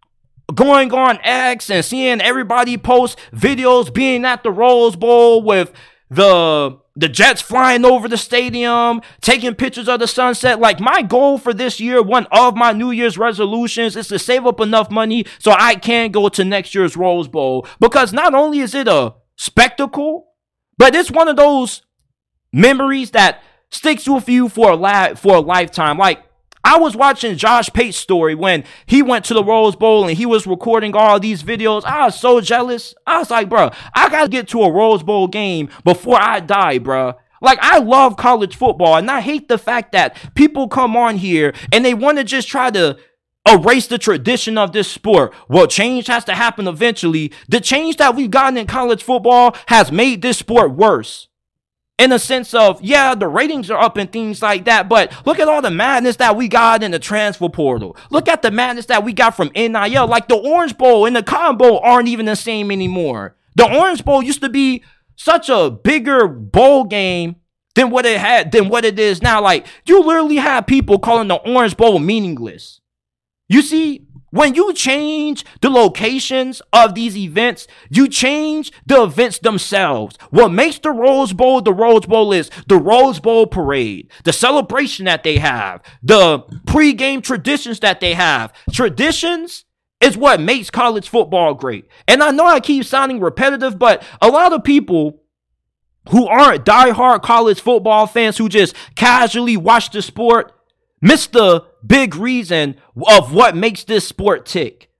going on X and seeing everybody post videos being at the Rose Bowl with the jets flying over the stadium, taking pictures of the sunset. Like, my goal for this year, one of my New Year's resolutions, is to save up enough money so I can go to next year's Rose Bowl. Because not only is it a spectacle, but it's one of those memories that sticks with you for a lifetime. Like, I was watching Josh Pate's story when he went to the Rose Bowl and he was recording all these videos. I was so jealous. I was like, bro, I got to get to a Rose Bowl game before I die, bro. Like, I love college football, and I hate the fact that people come on here and they want to just try to erase the tradition of this sport. Well, change has to happen eventually. The change that we've gotten in college football has made this sport worse. In a sense of, yeah, the ratings are up and things like that, but look at all the madness that we got in the transfer portal. Look at the madness that we got from NIL. Like, the Orange Bowl and the Cotton Bowl aren't even the same anymore. The Orange Bowl used to be such a bigger bowl game than what it is now. Like, you literally have people calling the Orange Bowl meaningless. You see, when you change the locations of these events, you change the events themselves. What makes the Rose Bowl is the Rose Bowl parade, the celebration that they have, the pregame traditions that they have. Traditions is what makes college football great. And I know I keep sounding repetitive, but a lot of people who aren't diehard college football fans who just casually watch the sport miss the big reason of what makes this sport tick.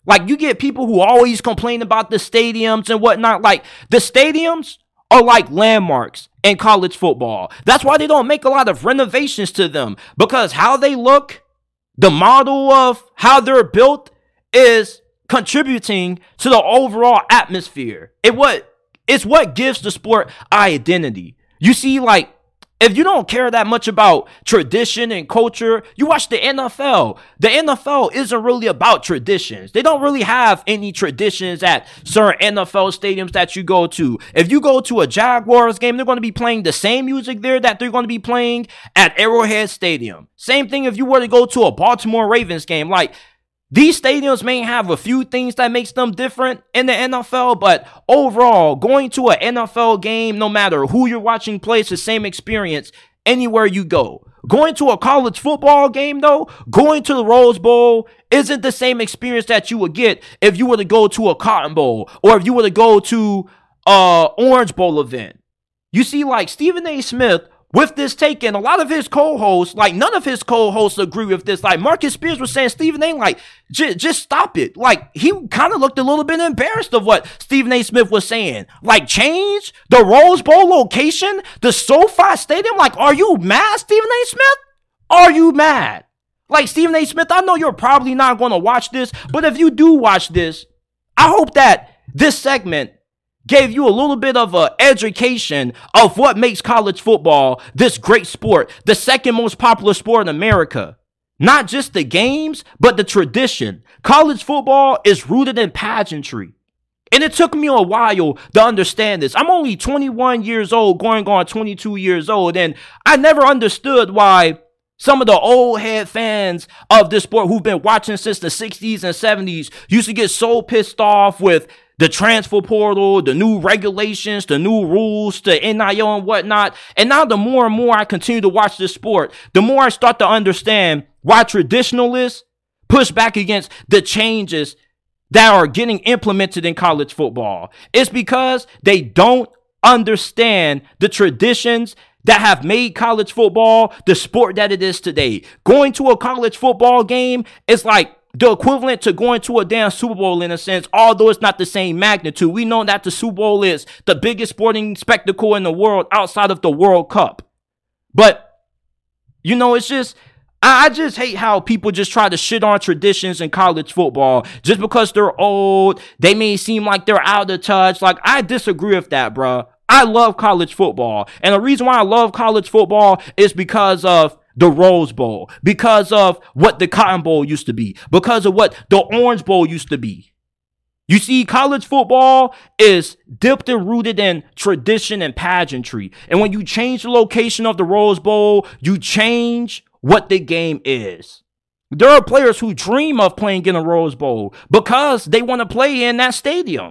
Like, you get people who always complain about the stadiums and whatnot. Like, the stadiums are like landmarks in college football. That's why they don't make a lot of renovations to them, because how they look, the model of how they're built is contributing to the overall atmosphere. It's what gives the sport identity. You see, like, if you don't care that much about tradition and culture, you watch the NFL. The NFL isn't really about traditions. They don't really have any traditions at certain NFL stadiums that you go to. If you go to a Jaguars game, they're going to be playing the same music there that they're going to be playing at Arrowhead Stadium. Same thing if you were to go to a Baltimore Ravens game. Like, these stadiums may have a few things that makes them different in the NFL, but overall, going to an NFL game, no matter who you're watching play, it's the same experience anywhere you go. Going to a college football game, though, going to the Rose Bowl isn't the same experience that you would get if you were to go to a Cotton Bowl or if you were to go to an Orange Bowl event. You see, like, Stephen A. Smith, with this take, and a lot of his co-hosts, like, none of his co-hosts agree with this. Like, Marcus Spears was saying, Stephen A., like, just stop it. Like, he kind of looked a little bit embarrassed of what Stephen A. Smith was saying. Like, change the Rose Bowl location, the SoFi Stadium. Like, are you mad, Stephen A. Smith? Are you mad? Like, Stephen A. Smith, I know you're probably not going to watch this, but if you do watch this, I hope that this segment gave you a little bit of an education of what makes college football this great sport, the second most popular sport in America. Not just the games, but the tradition. College football is rooted in pageantry. And it took me a while to understand this. I'm only 21 years old, going on 22 years old, and I never understood why some of the old head fans of this sport who've been watching since the 60s and 70s used to get so pissed off with the transfer portal, the new regulations, the new rules, the NIL and whatnot. And now the more and more I continue to watch this sport, the more I start to understand why traditionalists push back against the changes that are getting implemented in college football. It's because they don't understand the traditions that have made college football the sport that it is today. Going to a college football game is like the equivalent to going to a damn Super Bowl in a sense, although it's not the same magnitude. We know that the Super Bowl is the biggest sporting spectacle in the world outside of the World Cup. But, you know, it's just, I just hate how people just try to shit on traditions in college football. Just because they're old, they may seem like they're out of touch. Like, I disagree with that, bro. I love college football. And the reason why I love college football is because of the Rose Bowl, because of what the Cotton Bowl used to be, because of what the Orange Bowl used to be. You see, college football is dipped and rooted in tradition and pageantry. And when you change the location of the Rose Bowl, you change what the game is. There are players who dream of playing in a Rose Bowl because they want to play in that stadium.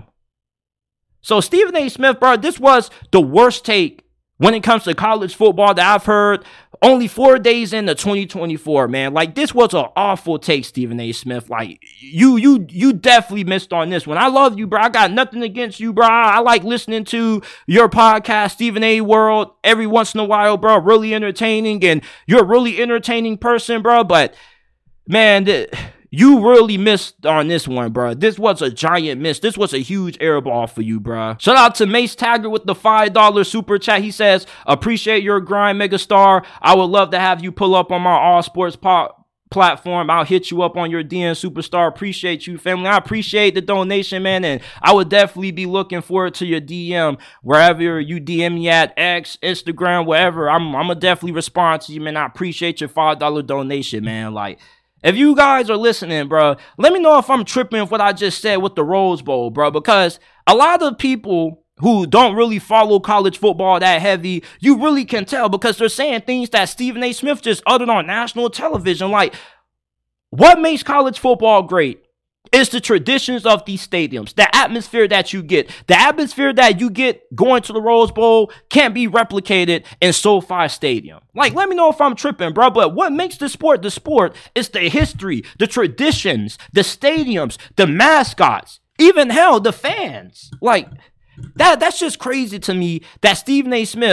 So Stephen A. Smith, bro, this was the worst take when it comes to college football that I've heard only 4 days into 2024, man. Like, this was an awful take, Stephen A. Smith. Like, you definitely missed on this one. I love you, bro. I got nothing against you, bro. I like listening to your podcast, Stephen A. World, every once in a while, bro. Really entertaining, and you're a really entertaining person, bro. But, man, you really missed on this one, bro. This was a giant miss. This was a huge air ball for you, bro. Shout out to Mace Taggart with the $5 super chat. He says, appreciate your grind, megastar. I would love to have you pull up on my All Sports platform. I'll hit you up on your DM superstar. Appreciate you, family. I appreciate the donation, man. And I would definitely be looking forward to your DM wherever you DM me at, X, Instagram, wherever. I'm going to definitely respond to you, man. I appreciate your $5 donation, man. Like, if you guys are listening, bro, let me know if I'm tripping with what I just said with the Rose Bowl, bro, because a lot of people who don't really follow college football that heavy, you really can tell because they're saying things that Stephen A. Smith just uttered on national television. Like, what makes college football great is the traditions of these stadiums, the atmosphere that you get. The atmosphere that you get going to the Rose Bowl can't be replicated in SoFi Stadium. Like, let me know if I'm tripping, bro, but what makes the sport is the history, the traditions, the stadiums, the mascots, even hell, the fans. Like, that's just crazy to me that Stephen A. Smith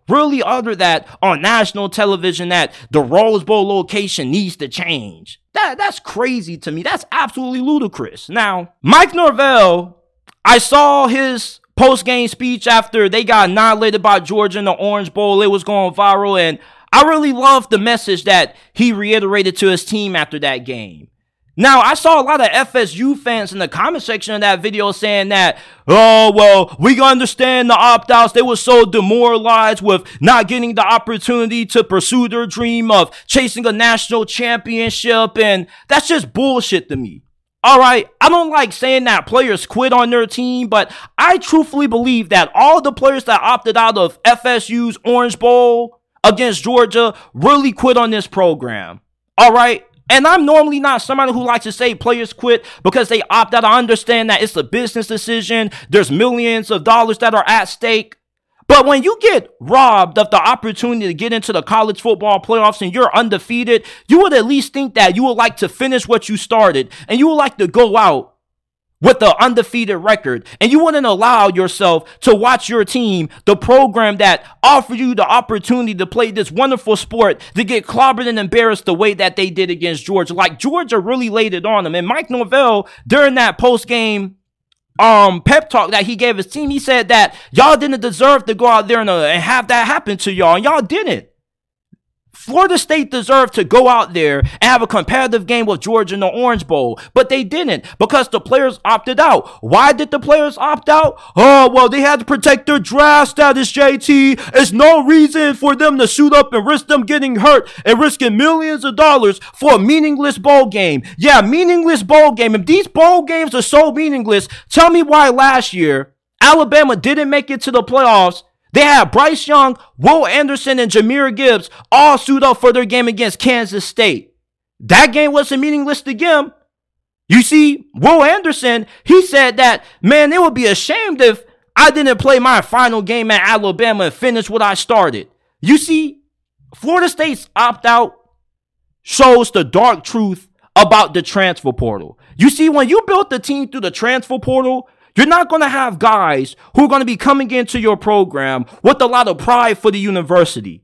really utter that on national television that the Rose Bowl location needs to change. That's crazy to me. That's absolutely ludicrous. Now, Mike Norvell, I saw his post-game speech after they got annihilated by Georgia in the Orange Bowl. It was going viral, and I really loved the message that he reiterated to his team after that game. Now, I saw a lot of FSU fans in the comment section of that video saying that, oh, well, we can understand the opt-outs. They were so demoralized with not getting the opportunity to pursue their dream of chasing a national championship, and that's just bullshit to me. All right, I don't like saying that players quit on their team, but I truthfully believe that all the players that opted out of FSU's Orange Bowl against Georgia really quit on this program. All right. And I'm normally not somebody who likes to say players quit because they opt out. I understand that it's a business decision. There's millions of dollars that are at stake. But when you get robbed of the opportunity to get into the college football playoffs and you're undefeated, you would at least think that you would like to finish what you started and you would like to go out with the undefeated record, and you wouldn't allow yourself to watch your team, the program that offered you the opportunity to play this wonderful sport, to get clobbered and embarrassed the way that they did against Georgia. Like, Georgia really laid it on them. And Mike Norvell, during that post-game pep talk that he gave his team, he said that y'all didn't deserve to go out there and have that happen to y'all, and y'all didn't. Florida State deserved to go out there and have a competitive game with Georgia in the Orange Bowl, but they didn't because the players opted out. Why did the players opt out? Oh, well, they had to protect their draft status, JT. There's no reason for them to suit up and risk them getting hurt and risking millions of dollars for a meaningless bowl game. Yeah, meaningless bowl game. If these bowl games are so meaningless, tell me why last year Alabama didn't make it to the playoffs. They had Bryce Young, Will Anderson, and Jahmyr Gibbs all suit up for their game against Kansas State. That game wasn't meaningless to them. You see, Will Anderson, he said that, man, it would be ashamed if I didn't play my final game at Alabama and finish what I started. You see, Florida State's opt-out shows the dark truth about the transfer portal. You see, when you built the team through the transfer portal, you're not going to have guys who are going to be coming into your program with a lot of pride for the university,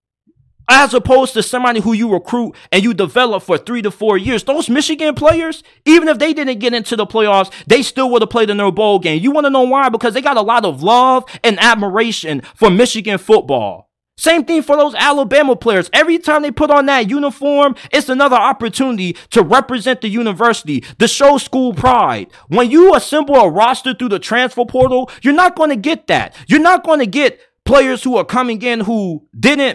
as opposed to somebody who you recruit and you develop for 3 to 4 years. Those Michigan players, even if they didn't get into the playoffs, they still would have played in their bowl game. You want to know why? Because they got a lot of love and admiration for Michigan football. Same thing for those Alabama players. Every time they put on that uniform, it's another opportunity to represent the university, to show school pride. When you assemble a roster through the transfer portal, you're not going to get that. You're not going to get players who are coming in who didn't,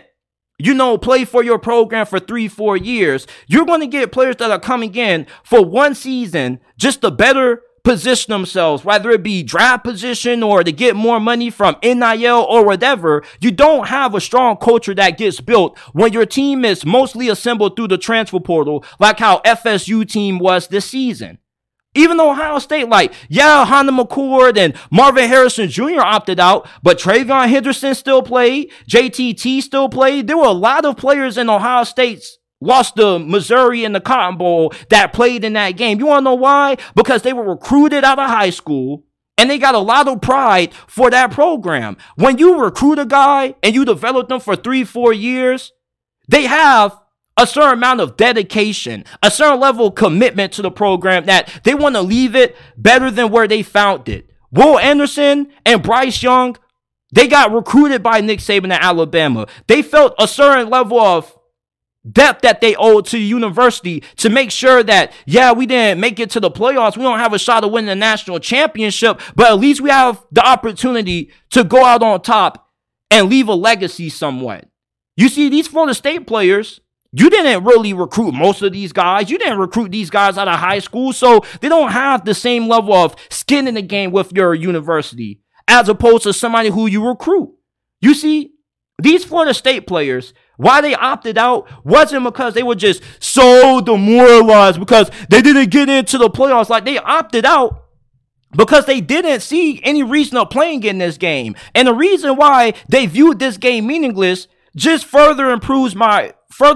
play for your program for 3-4 years. You're going to get players that are coming in for one season just to better position themselves, whether it be draft position or to get more money from NIL or whatever. You don't have a strong culture that gets built when your team is mostly assembled through the transfer portal, like how FSU team was this season. Even though Ohio State, Hunter McCord and Marvin Harrison Jr. opted out, but Travion Henderson still played, JTT still played. There were a lot of players in Ohio State's lost to Missouri in the Cotton Bowl that played in that game. You want to know why? Because they were recruited out of high school and they got a lot of pride for that program. When you recruit a guy and you develop them for 3-4 years, they have a certain amount of dedication, a certain level of commitment to the program that they want to leave it better than where they found it. Will Anderson and Bryce Young, they got recruited by Nick Saban at Alabama. They felt a certain level of depth that they owed to the university to make sure that, we didn't make it to the playoffs. We don't have a shot of winning the national championship, but at least we have the opportunity to go out on top and leave a legacy somewhat. You see, these Florida State players, you didn't really recruit most of these guys. You didn't recruit these guys out of high school, so they don't have the same level of skin in the game with your university as opposed to somebody who you recruit. You see, these Florida State players, why they opted out wasn't because they were just so demoralized because they didn't get into the playoffs. Like, they opted out because they didn't see any reason of playing in this game. And the reason why they viewed this game meaningless just further proves my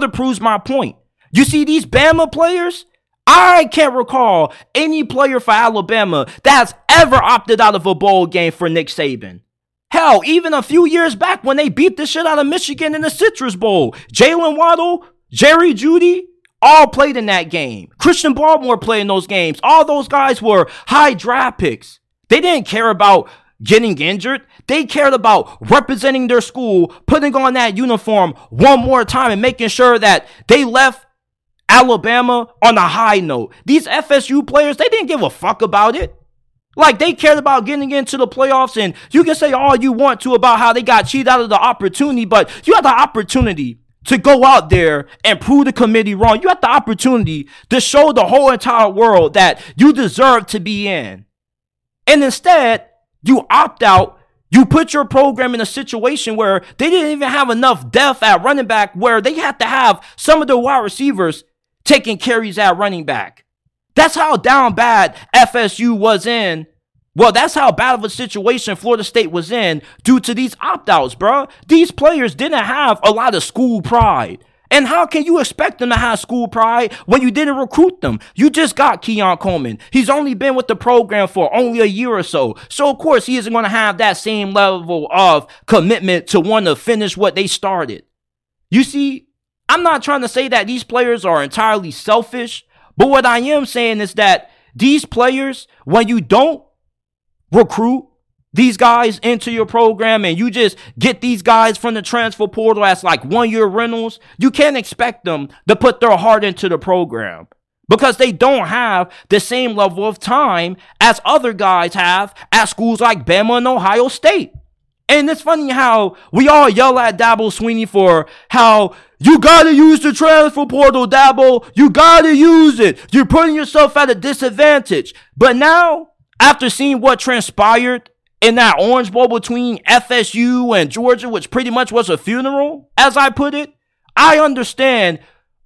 point. You see, these Bama players, I can't recall any player for Alabama that's ever opted out of a bowl game for Nick Saban. Hell, even a few years back when they beat the shit out of Michigan in the Citrus Bowl, Jalen Waddle, Jerry Jeudy, all played in that game. Christian Baltimore played in those games. All those guys were high draft picks. They didn't care about getting injured. They cared about representing their school, putting on that uniform one more time and making sure that they left Alabama on a high note. These FSU players, they didn't give a fuck about it. Like, they cared about getting into the playoffs, and you can say all you want to about how they got cheated out of the opportunity, but you had the opportunity to go out there and prove the committee wrong. You had the opportunity to show the whole entire world that you deserve to be in. And instead, you opt out. You put your program in a situation where they didn't even have enough depth at running back, where they had to have some of the wide receivers taking carries at running back. That's how down bad FSU was in. Well, that's how bad of a situation Florida State was in due to these opt-outs, bro. These players didn't have a lot of school pride. And how can you expect them to have school pride when you didn't recruit them? You just got Keon Coleman. He's only been with the program for only a year or so. So, of course, he isn't going to have that same level of commitment to want to finish what they started. You see, I'm not trying to say that these players are entirely selfish, but what I am saying is that these players, when you don't recruit these guys into your program and you just get these guys from the transfer portal as like 1-year rentals, you can't expect them to put their heart into the program because they don't have the same level of time as other guys have at schools like Bama and Ohio State. And it's funny how we all yell at Dabo Swinney for how you gotta use the transfer portal, Dabo. You gotta use it. You're putting yourself at a disadvantage. But now, after seeing what transpired in that Orange Bowl between FSU and Georgia, which pretty much was a funeral, as I put it, I understand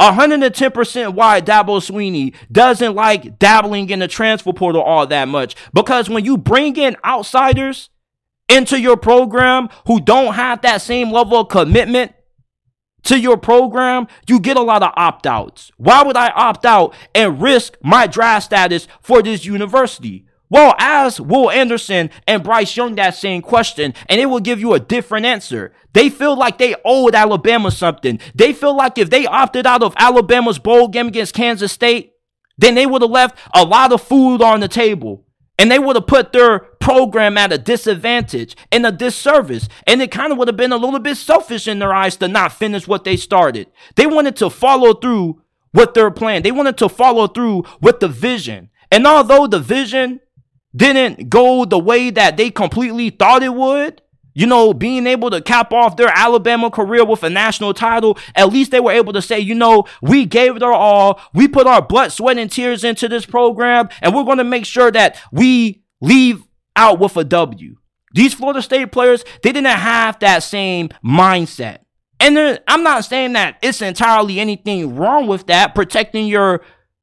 110% why Dabo Swinney doesn't like dabbling in the transfer portal all that much. Because when you bring in outsiders into your program who don't have that same level of commitment to your program, you get a lot of opt-outs. Why would I opt out and risk my draft status for this university? Well, ask Will Anderson and Bryce Young that same question, and it will give you a different answer. They feel like they owed Alabama something. They feel like if they opted out of Alabama's bowl game against Kansas State, then they would have left a lot of food on the table. And they would have put their program at a disadvantage and a disservice. And it kind of would have been a little bit selfish in their eyes to not finish what they started. They wanted to follow through with their plan. They wanted to follow through with the vision. And although the vision didn't go the way that they completely thought it would, you know, being able to cap off their Alabama career with a national title, at least they were able to say, you know, we gave it our all. We put our blood, sweat, and tears into this program, and we're going to make sure that we leave out with a W. These Florida State players, they didn't have that same mindset. And I'm not saying that it's entirely anything wrong with that, protecting your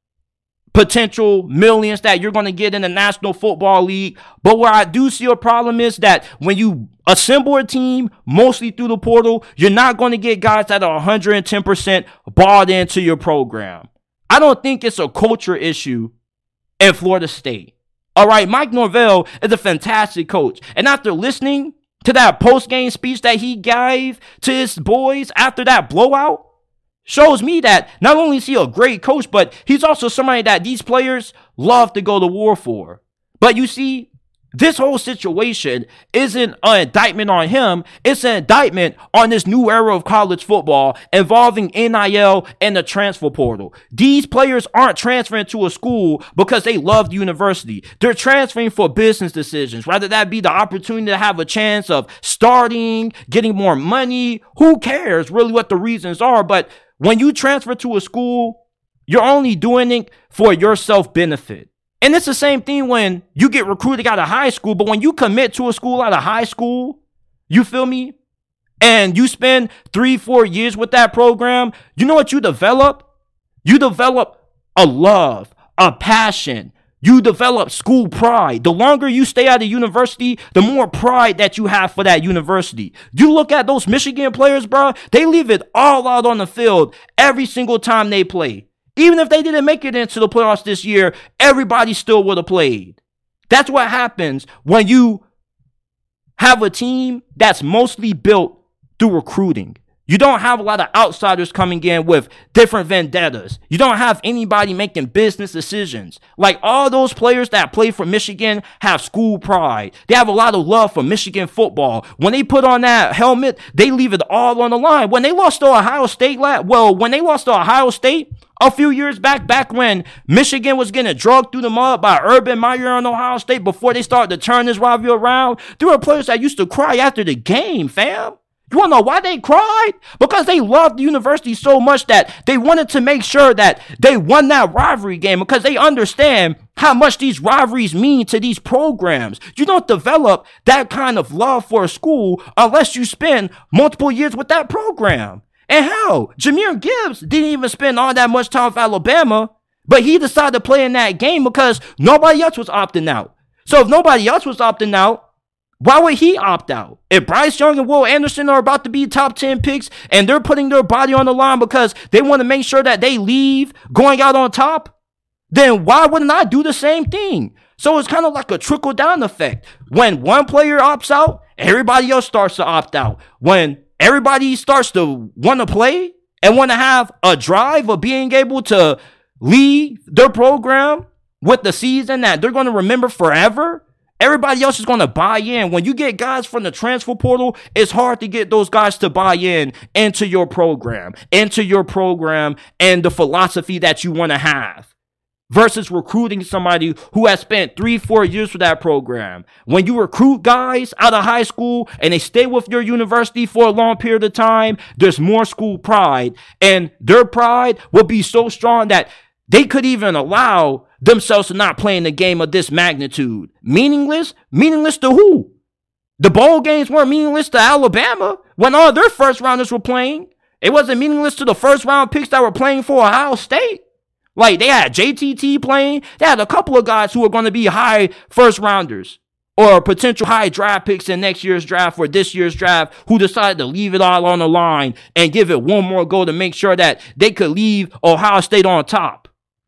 potential millions that you're going to get in the National Football League. But where I do see a problem is that when you assemble a team mostly through the portal, you're not going to get guys that are 110% bought into your program. I don't think it's a culture issue in Florida State. All right, Mike Norvell is a fantastic coach. And after listening to that post-game speech that he gave to his boys after that blowout, shows me that not only is he a great coach, but he's also somebody that these players love to go to war for. But you see, this whole situation isn't an indictment on him. It's an indictment on this new era of college football involving NIL and the transfer portal. These players aren't transferring to a school because they love the university. They're transferring for business decisions, whether that be the opportunity to have a chance of starting, getting more money. Who cares really what the reasons are? But when you transfer to a school, you're only doing it for your self-benefit. And it's the same thing when you get recruited out of high school, but when you commit to a school out of high school, you feel me? And you spend 3-4 years with that program, you know what you develop? You develop a love, a passion. You develop school pride. The longer you stay at a university, the more pride that you have for that university. You look at those Michigan players, bro, they leave it all out on the field every single time they play. Even if they didn't make it into the playoffs this year, everybody still would have played. That's what happens when you have a team that's mostly built through recruiting. You don't have a lot of outsiders coming in with different vendettas. You don't have anybody making business decisions. Like, all those players that play for Michigan have school pride. They have a lot of love for Michigan football. When they put on that helmet, they leave it all on the line. When they lost to Ohio State, a few years back when Michigan was getting drugged through the mud by Urban Meyer and Ohio State before they started to turn this rivalry around, there were players that used to cry after the game, fam. You want to know why they cried? Because they loved the university so much that they wanted to make sure that they won that rivalry game, because they understand how much these rivalries mean to these programs. You don't develop that kind of love for a school unless you spend multiple years with that program. And hell, Jahmyr Gibbs didn't even spend all that much time with Alabama, but he decided to play in that game because nobody else was opting out. So if nobody else was opting out, why would he opt out? If Bryce Young and Will Anderson are about to be top 10 picks and they're putting their body on the line because they want to make sure that they leave going out on top, then why wouldn't I do the same thing? So it's kind of like a trickle-down effect. When one player opts out, everybody else starts to opt out. When everybody starts to want to play and want to have a drive of being able to leave their program with the season that they're going to remember forever, everybody else is going to buy in. When you get guys from the transfer portal, it's hard to get those guys to buy in into your program and the philosophy that you want to have, versus recruiting somebody who has spent 3-4 years for that program. When you recruit guys out of high school and they stay with your university for a long period of time, there's more school pride, and their pride will be so strong that they could even allow themselves to not play in a game of this magnitude. Meaningless? Meaningless to who? The bowl games weren't meaningless to Alabama when all their first rounders were playing. It wasn't meaningless to the first round picks that were playing for Ohio State. Like, they had JTT playing. They had a couple of guys who were going to be high first rounders or potential high draft picks in next year's draft or this year's draft who decided to leave it all on the line and give it one more go to make sure that they could leave Ohio State on top.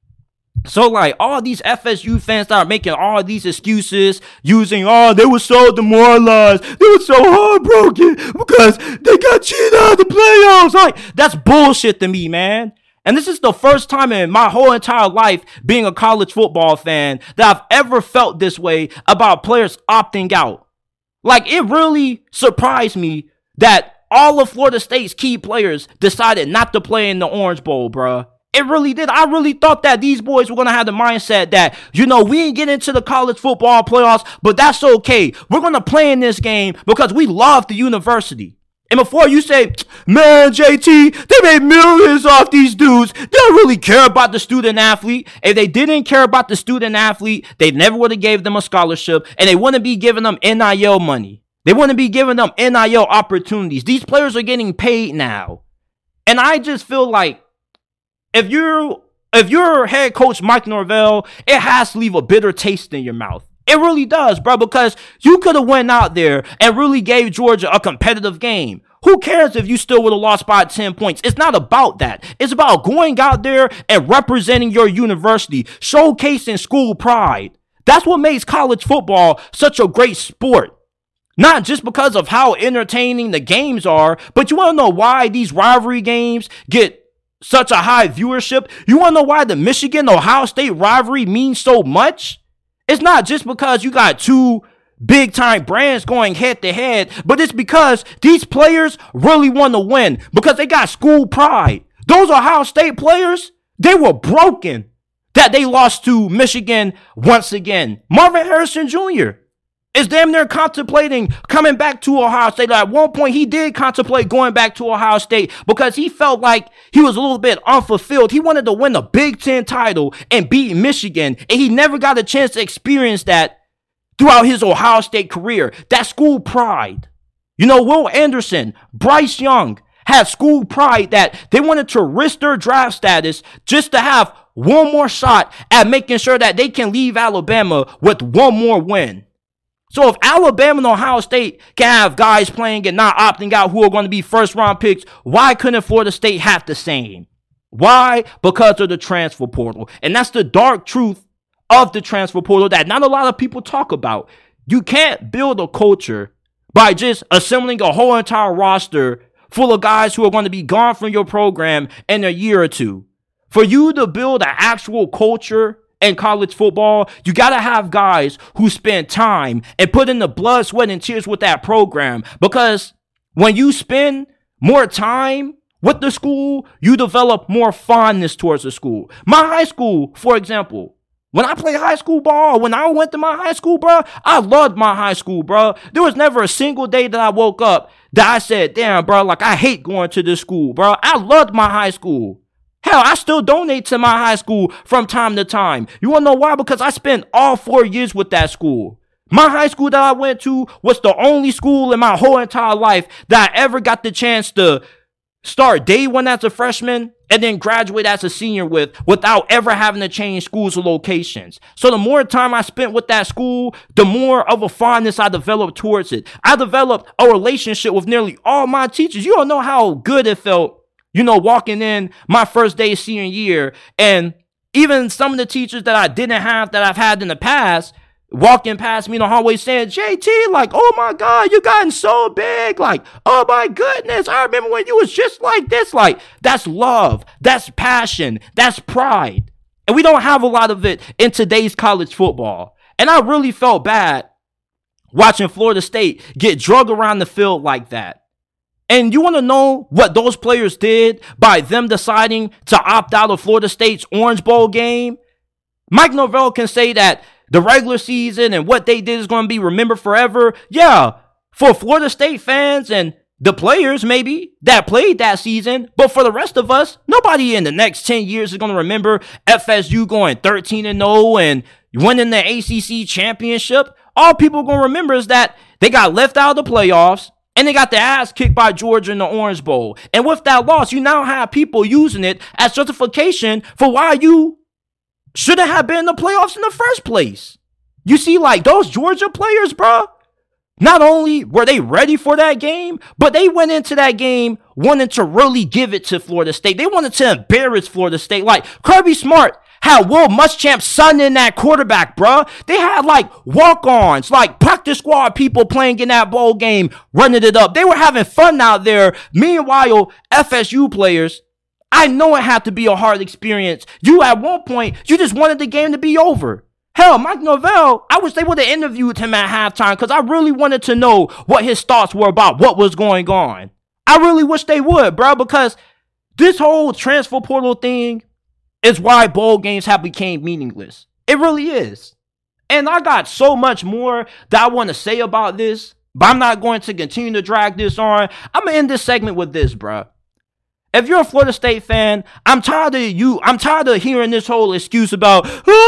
So, like, all these FSU fans that are making all these excuses, using, they were so demoralized, they were so heartbroken because they got cheated out of the playoffs. Like, that's bullshit to me, man. And this is the first time in my whole entire life being a college football fan that I've ever felt this way about players opting out. Like, it really surprised me that all of Florida State's key players decided not to play in the Orange Bowl, bruh. It really did. I really thought that these boys were going to have the mindset that, we ain't getting into the college football playoffs, but that's okay. We're going to play in this game because we love the university. And before you say, man, JT, they made millions off these dudes, they don't really care about the student athlete. If they didn't care about the student athlete, they never would have gave them a scholarship, and they wouldn't be giving them NIL money. They wouldn't be giving them NIL opportunities. These players are getting paid now. And I just feel like, if you're head coach Mike Norvell, it has to leave a bitter taste in your mouth. It really does, bro, because you could have went out there and really gave Georgia a competitive game. Who cares if you still would have lost by 10 points? It's not about that. It's about going out there and representing your university, showcasing school pride. That's what makes college football such a great sport. Not just because of how entertaining the games are, but you want to know why these rivalry games get such a high viewership? You want to know why the Michigan-Ohio State rivalry means so much? It's not just because you got two big-time brands going head-to-head, but it's because these players really want to win because they got school pride. Those Ohio State players, they were broken that they lost to Michigan once again. Marvin Harrison Jr. is damn near contemplating coming back to Ohio State. At one point, he did contemplate going back to Ohio State because he felt like he was a little bit unfulfilled. He wanted to win a Big Ten title and beat Michigan, and he never got a chance to experience that throughout his Ohio State career. That school pride. Will Anderson, Bryce Young had school pride that they wanted to risk their draft status just to have one more shot at making sure that they can leave Alabama with one more win. So if Alabama and Ohio State can have guys playing and not opting out who are going to be first-round picks, why couldn't Florida State have the same? Why? Because of the transfer portal. And that's the dark truth of the transfer portal that not a lot of people talk about. You can't build a culture by just assembling a whole entire roster full of guys who are going to be gone from your program in a year or two. For you to build an actual culture in college football, you got to have guys who spend time and put in the blood, sweat, and tears with that program. Because when you spend more time with the school, you develop more fondness towards the school. My high school, for example, when I played high school ball, when I went to my high school, bro, I loved my high school, bro. There was never a single day that I woke up that I said, damn, bro, like I hate going to this school, bro. I loved my high school. Hell, I still donate to my high school from time to time. You want to know why? Because I spent all 4 years with that school. My high school that I went to was the only school in my whole entire life that I ever got the chance to start day one as a freshman and then graduate as a senior without ever having to change schools or locations. So the more time I spent with that school, the more of a fondness I developed towards it. I developed a relationship with nearly all my teachers. You don't know how good it felt, walking in my first day senior year, and even some of the teachers that I didn't have that I've had in the past, walking past me in the hallway saying, JT, like, oh my God, you gotten so big. Like, oh my goodness, I remember when you was just like this. Like, that's love. That's passion. That's pride. And we don't have a lot of it in today's college football. And I really felt bad watching Florida State get drug around the field like that. And you want to know what those players did by them deciding to opt out of Florida State's Orange Bowl game? Mike Norvell can say that the regular season and what they did is going to be remembered forever. Yeah, for Florida State fans and the players maybe that played that season. But for the rest of us, nobody in the next 10 years is going to remember FSU going 13-0 and winning the ACC championship. All people are going to remember is that they got left out of the playoffs and they got their ass kicked by Georgia in the Orange Bowl. And with that loss, you now have people using it as justification for why you shouldn't have been in the playoffs in the first place. You see, like, those Georgia players, bro, not only were they ready for that game, but they went into that game wanting to really give it to Florida State. They wanted to embarrass Florida State. Like, Kirby Smart had Will Muschamp's son in that quarterback, bro. They had, like, walk-ons, like, practice squad people playing in that bowl game, running it up. They were having fun out there. Meanwhile, FSU players, I know it had to be a hard experience. You, at one point, you just wanted the game to be over. Hell, Mike Norvell, I wish they would have interviewed him at halftime because I really wanted to know what his thoughts were about what was going on. I really wish they would, bro, because this whole transfer portal thing is why bowl games have become meaningless. It really is. And I got so much more that I want to say about this, but I'm not going to continue to drag this on. I'm going to end this segment with this, bro. If you're a Florida State fan, I'm tired of hearing this whole excuse about,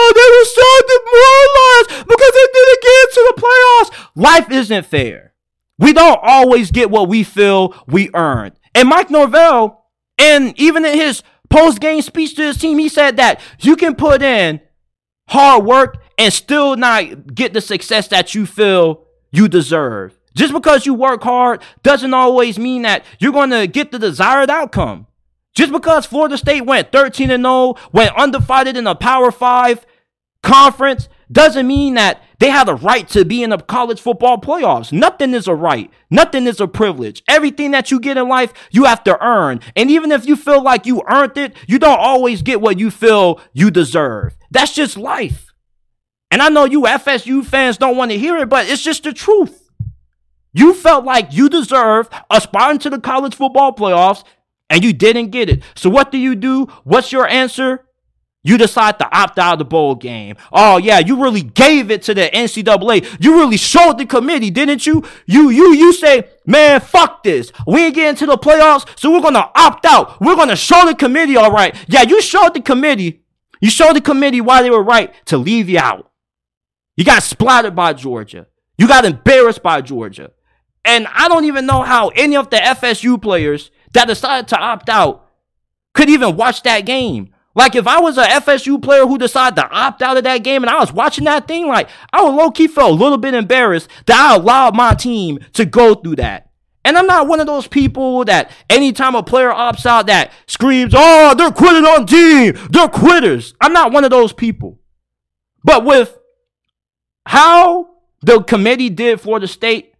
oh, they were so demoralized because they didn't get to the playoffs. Life isn't fair. We don't always get what we feel we earned. And Mike Norvell, and even in his post-game speech to his team, he said that you can put in hard work and still not get the success that you feel you deserve. Just because you work hard doesn't always mean that you're going to get the desired outcome. Just because Florida State went 13-0, went undefeated in a Power 5 conference, doesn't mean that they have the right to be in the college football playoffs. Nothing is a right. Nothing is a privilege. Everything that you get in life, you have to earn. And even if you feel like you earned it, you don't always get what you feel you deserve. That's just life. And I know you FSU fans don't want to hear it, but it's just the truth. You felt like you deserved a spot into the college football playoffs, and you didn't get it. So what do? What's your answer? You decide to opt out of the bowl game. Oh, yeah, you really gave it to the NCAA. You really showed the committee, didn't you? You say, man, fuck this. We ain't getting to the playoffs, so we're going to opt out. We're going to show the committee, all right. Yeah, you showed the committee. You showed the committee why they were right to leave you out. You got splattered by Georgia. You got embarrassed by Georgia. And I don't even know how any of the FSU players that decided to opt out could even watch that game. Like, if I was a FSU player who decided to opt out of that game and I was watching that thing, like, I would low-key feel a little bit embarrassed that I allowed my team to go through that. And I'm not one of those people that anytime a player opts out that screams, oh, they're quitting on team. They're quitters. I'm not one of those people. But with how the committee did Florida State,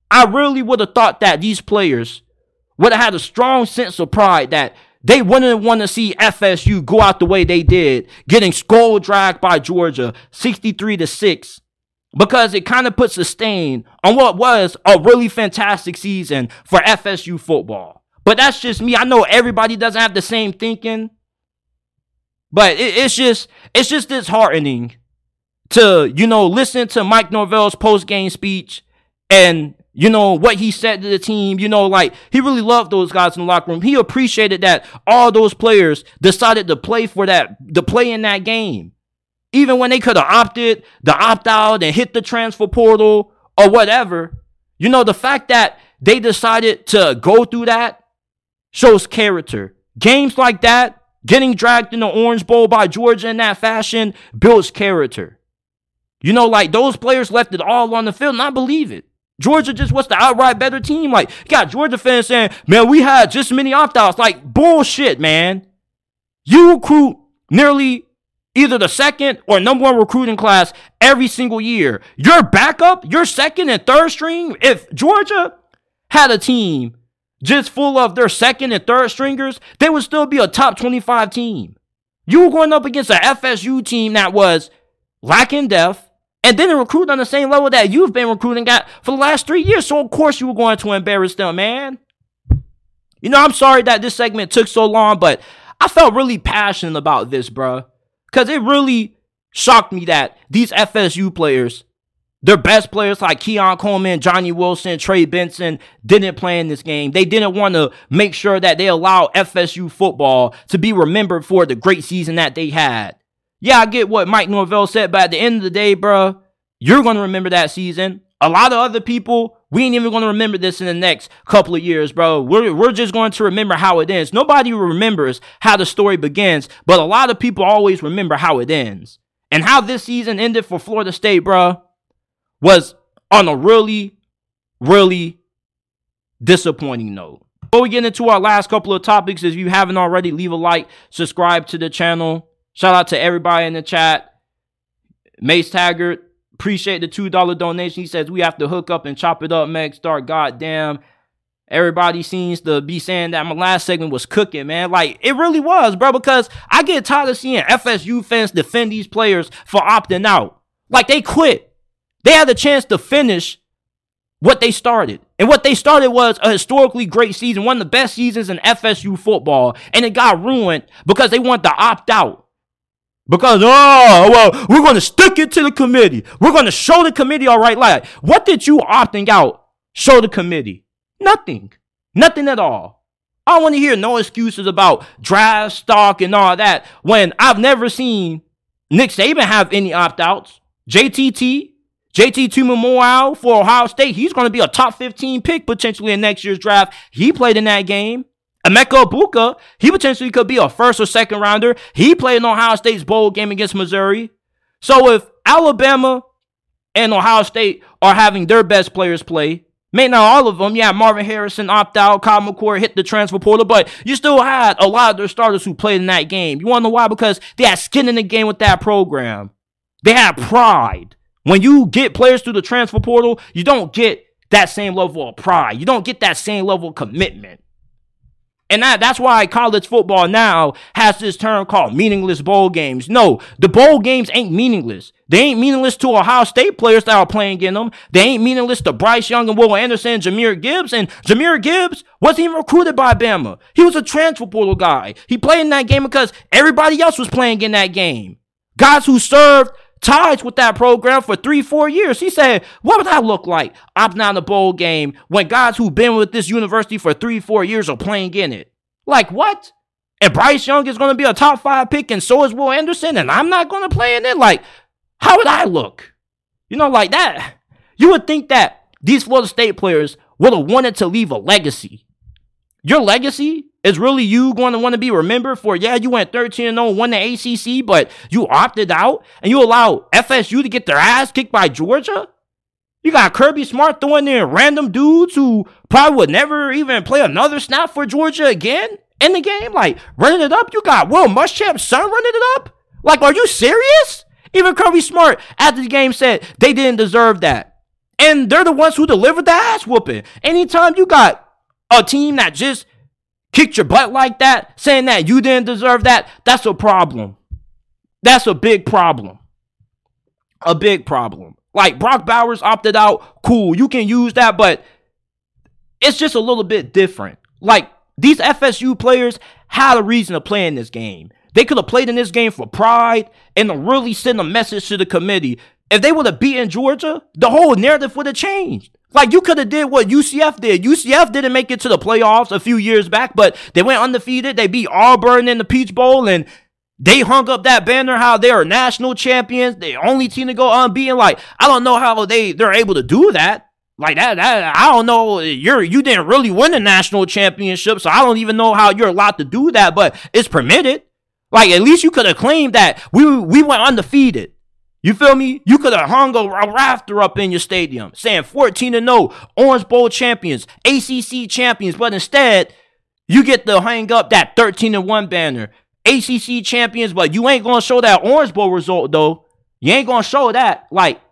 I really would have thought that these players would have had a strong sense of pride that they wouldn't want to see FSU go out the way they did, getting skull dragged by Georgia 63-6, because it kind of puts a stain on what was a really fantastic season for FSU football. But that's just me. I know everybody doesn't have the same thinking, but it's just disheartening to, listen to Mike Norvell's post-game speech and, what he said to the team. He really loved those guys in the locker room. He appreciated that all those players decided to play in that game. Even when they could have opted the opt-out and hit the transfer portal or whatever. The fact that they decided to go through that shows character. Games like that, getting dragged in the Orange Bowl by Georgia in that fashion, builds character. Those players left it all on the field, and I believe it. Georgia just was the outright better team. You got Georgia fans saying, man, we had just as many opt-outs. Bullshit, man. You recruit nearly either the second or number one recruiting class every single year. Your backup, your second and third string, if Georgia had a team just full of their second and third stringers, they would still be a top 25 team. You were going up against an FSU team that was lacking depth, and didn't recruit on the same level that you've been recruiting at for the last 3 years. So, of course, you were going to embarrass them, man. I'm sorry that this segment took so long, but I felt really passionate about this, bro. Because it really shocked me that these FSU players, their best players like Keon Coleman, Johnny Wilson, Trey Benson, didn't play in this game. They didn't want to make sure that they allow FSU football to be remembered for the great season that they had. Yeah, I get what Mike Norvell said, but at the end of the day, bro, you're going to remember that season. A lot of other people, we ain't even going to remember this in the next couple of years, bro. We're just going to remember how it ends. Nobody remembers how the story begins, but a lot of people always remember how it ends. And how this season ended for Florida State, bro, was on a really, really disappointing note. Before we get into our last couple of topics, if you haven't already, leave a like, subscribe to the channel. Shout out to everybody in the chat. Mace Taggart, appreciate the $2 donation. He says we have to hook up and chop it up, Meg Stark. Goddamn. Everybody seems to be saying that my last segment was cooking, man. It really was, bro, because I get tired of seeing FSU fans defend these players for opting out. They quit. They had the chance to finish what they started. And what they started was a historically great season, one of the best seasons in FSU football, and it got ruined because they wanted to opt out. Because, we're going to stick it to the committee. We're going to show the committee, all right. What did you opting out show the committee? Nothing. Nothing at all. I don't want to hear no excuses about draft stock and all that when I've never seen Nick Saban have any opt-outs. JT Tuimoloau for Ohio State, he's going to be a top 15 pick potentially in next year's draft. He played in that game. Emeka Egbuka, he potentially could be a first or second rounder. He played in Ohio State's bowl game against Missouri. So if Alabama and Ohio State are having their best players play, maybe not all of them. Yeah, Marvin Harrison opt out, Kyle McCord hit the transfer portal, but you still had a lot of their starters who played in that game. You want to know why? Because they had skin in the game with that program. They had pride. When you get players through the transfer portal, you don't get that same level of pride. You don't get that same level of commitment. And that's why college football now has this term called meaningless bowl games. No, the bowl games ain't meaningless. They ain't meaningless to Ohio State players that are playing in them. They ain't meaningless to Bryce Young and Will Anderson and Jahmyr Gibbs. And Jahmyr Gibbs wasn't even recruited by Bama. He was a transfer portal guy. He played in that game because everybody else was playing in that game. Guys who served ties with that program for 3-4 years. He said, what would that look like opting out a bowl game when guys who've been with this university for 3-4 years are playing in it? What? And Bryce Young is going to be a top 5 pick and so is Will Anderson and I'm not going to play in it? How would I look? Like that. You would think that these Florida State players would have wanted to leave a legacy. Your legacy is really you going to want to be remembered for, you went 13-0, won the ACC, but you opted out and you allow FSU to get their ass kicked by Georgia? You got Kirby Smart throwing in random dudes who probably would never even play another snap for Georgia again in the game? Running it up? You got Will Muschamp's son running it up? Are you serious? Even Kirby Smart after the game said they didn't deserve that. And they're the ones who delivered the ass whooping. Anytime you got a team that just kicked your butt like that, saying that you didn't deserve that, that's a problem. That's a big problem. A big problem. Like, Brock Bowers opted out, cool, you can use that, but it's just a little bit different. Like, these FSU players had a reason to play in this game. They could have played in this game for pride and to really send a message to the committee. If they would have beaten Georgia, the whole narrative would have changed. Like, you could have did what UCF did. UCF didn't make it to the playoffs a few years back, but they went undefeated. They beat Auburn in the Peach Bowl, and they hung up that banner how they are national champions. The only team to go unbeaten. Like, I don't know how they're able to do that. Like, that I don't know. You didn't really win a national championship, so I don't even know how you're allowed to do that, but it's permitted. Like, at least you could have claimed that we went undefeated. You feel me? You could have hung a rafter up in your stadium saying 14-0, Orange Bowl champions, ACC champions, but instead, you get to hang up that 13-1 banner. ACC champions, but you ain't going to show that Orange Bowl result, though. You ain't going to show that. Like,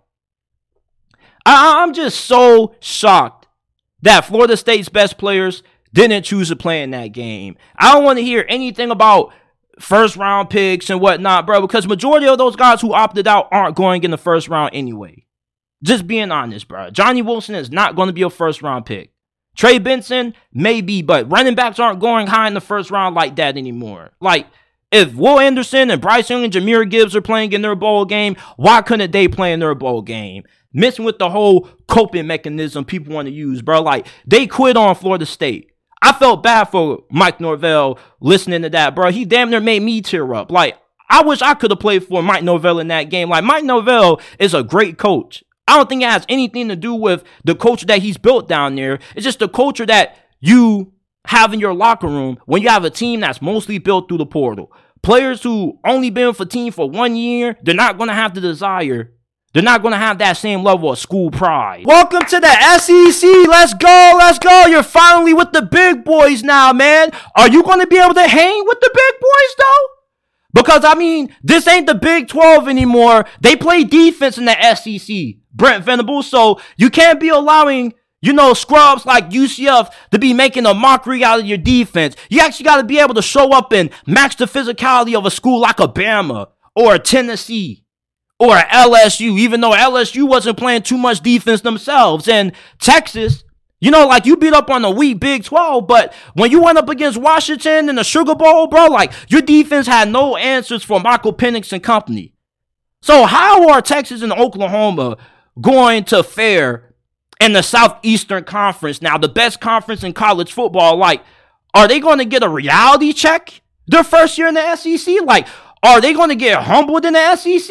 I'm just so shocked that Florida State's best players didn't choose to play in that game. I don't want to hear anything about first round picks and whatnot, bro, because majority of those guys who opted out aren't going in the first round anyway. Just being honest, bro. Johnny Wilson is not going to be a first round pick. Trey Benson, maybe, but running backs aren't going high in the first round like that anymore. Like, if Will Anderson and Bryce Young and Jahmyr Gibbs are playing in their bowl game, why couldn't they play in their bowl game? Messing with the whole coping mechanism people want to use, bro. Like, they quit on Florida State. I felt bad for Mike Norvell listening to that, bro. He damn near made me tear up. Like, I wish I could have played for Mike Norvell in that game. Like, Mike Norvell is a great coach. I don't think it has anything to do with the culture that he's built down there. It's just the culture that you have in your locker room when you have a team that's mostly built through the portal. Players who only been with a team for 1 year, they're not going to have the desire. They're not going to have that same level of school pride. Welcome to the SEC. Let's go. Let's go. You're finally with the big boys now, man. Are you going to be able to hang with the big boys, though? Because, I mean, this ain't the Big 12 anymore. They play defense in the SEC, Brent Venables. So you can't be allowing, scrubs like UCF to be making a mockery out of your defense. You actually got to be able to show up and match the physicality of a school like Alabama or Tennessee. Or LSU, even though LSU wasn't playing too much defense themselves. And Texas, like you beat up on the weak Big 12, but when you went up against Washington in the Sugar Bowl, bro, like your defense had no answers for Michael Penix and company. So how are Texas and Oklahoma going to fare in the Southeastern Conference? Now, the best conference in college football, like, are they going to get a reality check their first year in the SEC? Like, are they going to get humbled in the SEC?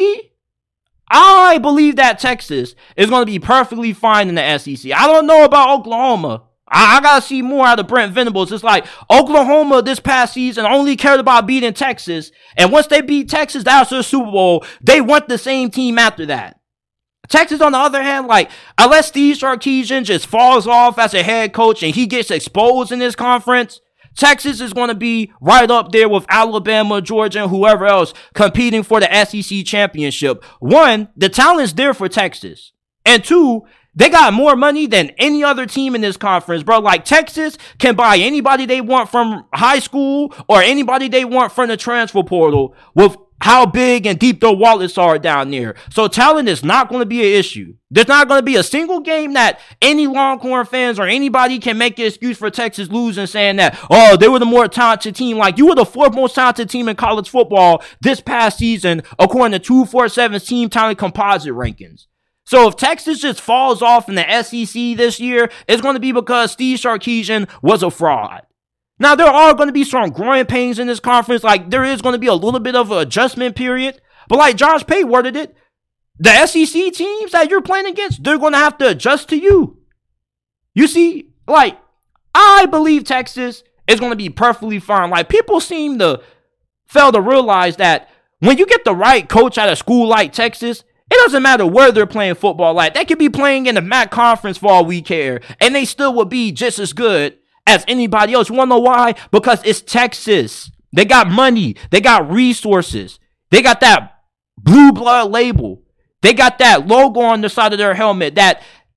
I believe that Texas is going to be perfectly fine in the SEC. I don't know about Oklahoma. I got to see more out of Brent Venables. It's like Oklahoma this past season only cared about beating Texas. And once they beat Texas, that's their Super Bowl. They want the same team after that. Texas, on the other hand, like, unless Steve Sarkisian just falls off as a head coach and he gets exposed in this conference, Texas is going to be right up there with Alabama, Georgia, and whoever else competing for the SEC championship. One, the talent's there for Texas. And two, they got more money than any other team in this conference, bro. Like, Texas can buy anybody they want from high school or anybody they want from the transfer portal with how big and deep their wallets are down there. So talent is not going to be an issue. There's not going to be a single game that any Longhorn fans or anybody can make an excuse for Texas losing, saying that, oh, they were the more talented team. Like, you were the fourth most talented team in college football this past season, according to 247's team talent composite rankings. So if Texas just falls off in the SEC this year, it's going to be because Steve Sarkisian was a fraud. Now, there are going to be some growing pains in this conference. Like, there is going to be a little bit of an adjustment period. But like Josh Pate worded it, the SEC teams that you're playing against, they're going to have to adjust to you. You see, like, I believe Texas is going to be perfectly fine. Like, people seem to fail to realize that when you get the right coach at a school like Texas, it doesn't matter where they're playing football. Like, they could be playing in the MAC conference for all we care, and they still would be just as good as anybody else. You want to know why? Because it's Texas. They got money. They got resources. They got that blue blood label. They got that logo on the side of their helmet that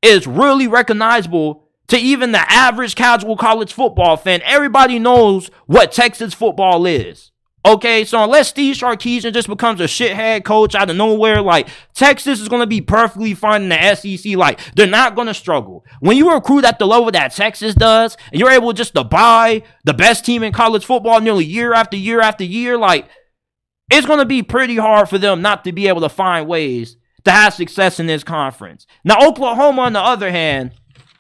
is really recognizable to even the average casual college football fan. Everybody knows what Texas football is. Okay, so unless Steve Sarkisian just becomes a shithead coach out of nowhere, like, Texas is going to be perfectly fine in the SEC. Like, they're not going to struggle. When you recruit at the level that Texas does, and you're able just to buy the best team in college football nearly year after year after year, like, it's going to be pretty hard for them not to be able to find ways to have success in this conference. Now, Oklahoma, on the other hand,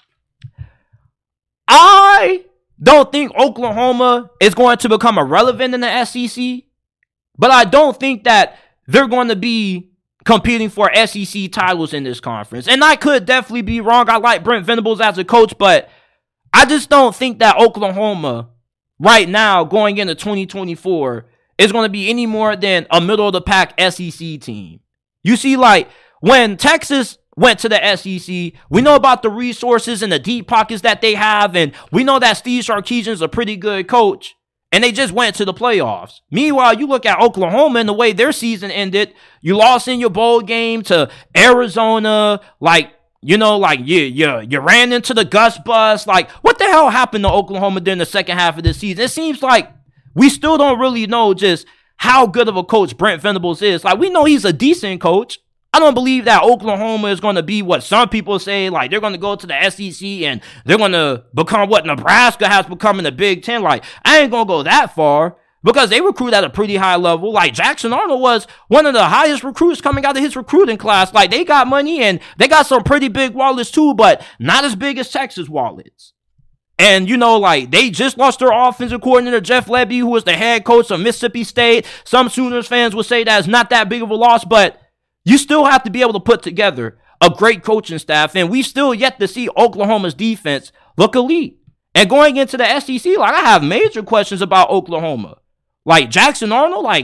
I don't think Oklahoma is going to become irrelevant in the SEC, but I don't think that they're going to be competing for SEC titles in this conference. And I could definitely be wrong. I like Brent Venables as a coach, but I just don't think that Oklahoma right now going into 2024 is going to be any more than a middle-of-the-pack SEC team. You see, like, when Texas went to the SEC, we know about the resources and the deep pockets that they have, and we know that Steve Sarkisian is a pretty good coach, and they just went to the playoffs. Meanwhile, you look at Oklahoma and the way their season ended. You lost in your bowl game to Arizona, like, you know, like, you ran into the Gus Bus. Like, what the hell happened to Oklahoma during the second half of the season? It seems like we still don't really know just how good of a coach Brent Venables is. Like, we know he's a decent coach. I don't believe that Oklahoma is going to be what some people say, like they're going to go to the SEC and they're going to become what Nebraska has become in the Big Ten. Like, I ain't going to go that far because they recruit at a pretty high level. Like, Jackson Arnold was one of the highest recruits coming out of his recruiting class. Like, they got money and they got some pretty big wallets too, but not as big as Texas wallets. And, you know, like, they just lost their offensive coordinator, Jeff Lebby, who was the head coach of Mississippi State. Some Sooners fans would say that it's not that big of a loss, but you still have to be able to put together a great coaching staff, and we still yet to see Oklahoma's defense look elite. And going into the SEC, like, I have major questions about Oklahoma. Like, Jackson Arnold, like,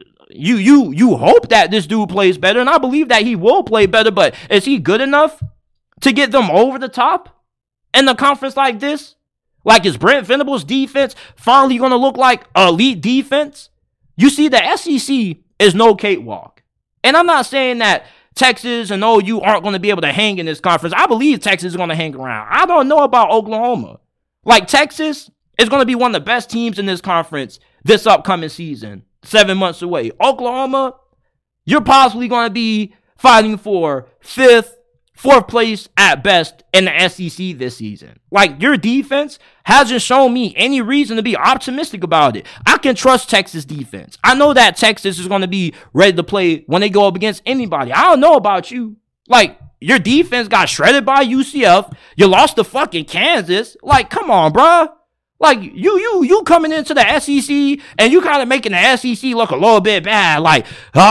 you hope that this dude plays better, and I believe that he will play better, but is he good enough to get them over the top in a conference like this? Like, is Brent Venables' defense finally going to look like elite defense? You see, the SEC is no cakewalk. And I'm not saying that Texas and OU aren't going to be able to hang in this conference. I believe Texas is going to hang around. I don't know about Oklahoma. Like, Texas is going to be one of the best teams in this conference this upcoming season, 7 months away. Oklahoma, you're possibly going to be fighting for fourth place at best in the SEC this season. Like, your defense hasn't shown me any reason to be optimistic about it. I can trust Texas defense. I know that Texas is going to be ready to play when they go up against anybody. I don't know about you. Like, your defense got shredded by UCF. You lost to fucking Kansas. Like, come on, bruh. Like, you coming into the SEC and you kind of making the SEC look a little bit bad. Like,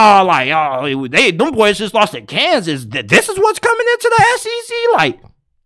them boys just lost to Kansas. This is what's coming into the SEC. Like,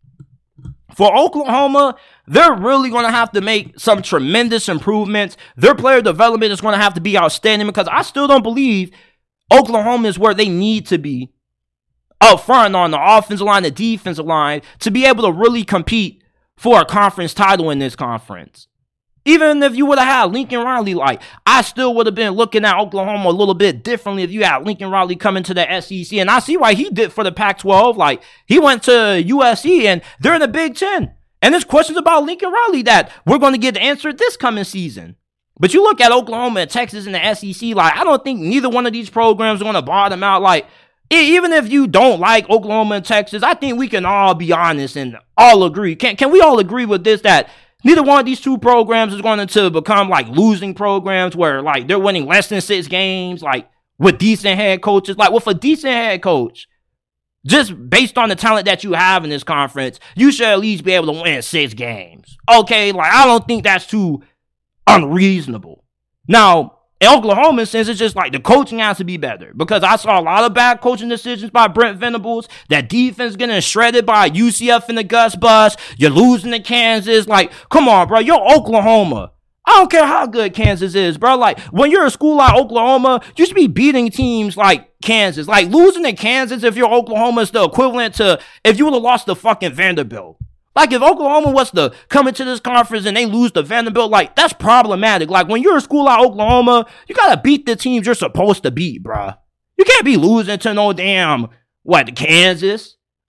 for Oklahoma, they're really going to have to make some tremendous improvements. Their player development is going to have to be outstanding because I still don't believe Oklahoma is where they need to be up front on the offensive line, the defensive line, to be able to really compete for a conference title in this conference. Even if you would have had Lincoln Riley, like, I still would have been looking at Oklahoma a little bit differently if you had Lincoln Riley coming to the SEC. And I see why he did for the Pac-12. Like, he went to USC and they're in the Big Ten. And there's questions about Lincoln Riley that we're going to get answered this coming season. But you look at Oklahoma and Texas in the SEC, like, I don't think neither one of these programs are going to bottom out. Like, even if you don't like Oklahoma and Texas, I think we can all be honest and all agree. Can we all agree with this, that neither one of these two programs is going to become like losing programs where like they're winning less than 6 games, like with decent head coaches? Like, with a decent head coach, just based on the talent that you have in this conference, you should at least be able to win 6 games. Okay, like, I don't think that's too unreasonable. Now, in Oklahoma, since it's just like the coaching has to be better, because I saw a lot of bad coaching decisions by Brent Venables. That defense getting shredded by UCF in the Gus Bus. You're losing to Kansas. Like, come on, bro. You're Oklahoma. I don't care how good Kansas is, bro. Like, when you're a school like Oklahoma, you should be beating teams like Kansas. Like, losing to Kansas if you're Oklahoma is the equivalent to if you would have lost to fucking Vanderbilt. Like, if Oklahoma was to come into this conference and they lose to Vanderbilt, like, that's problematic. Like, when you're a school like Oklahoma, you got to beat the teams you're supposed to beat, bruh. You can't be losing to no damn, Kansas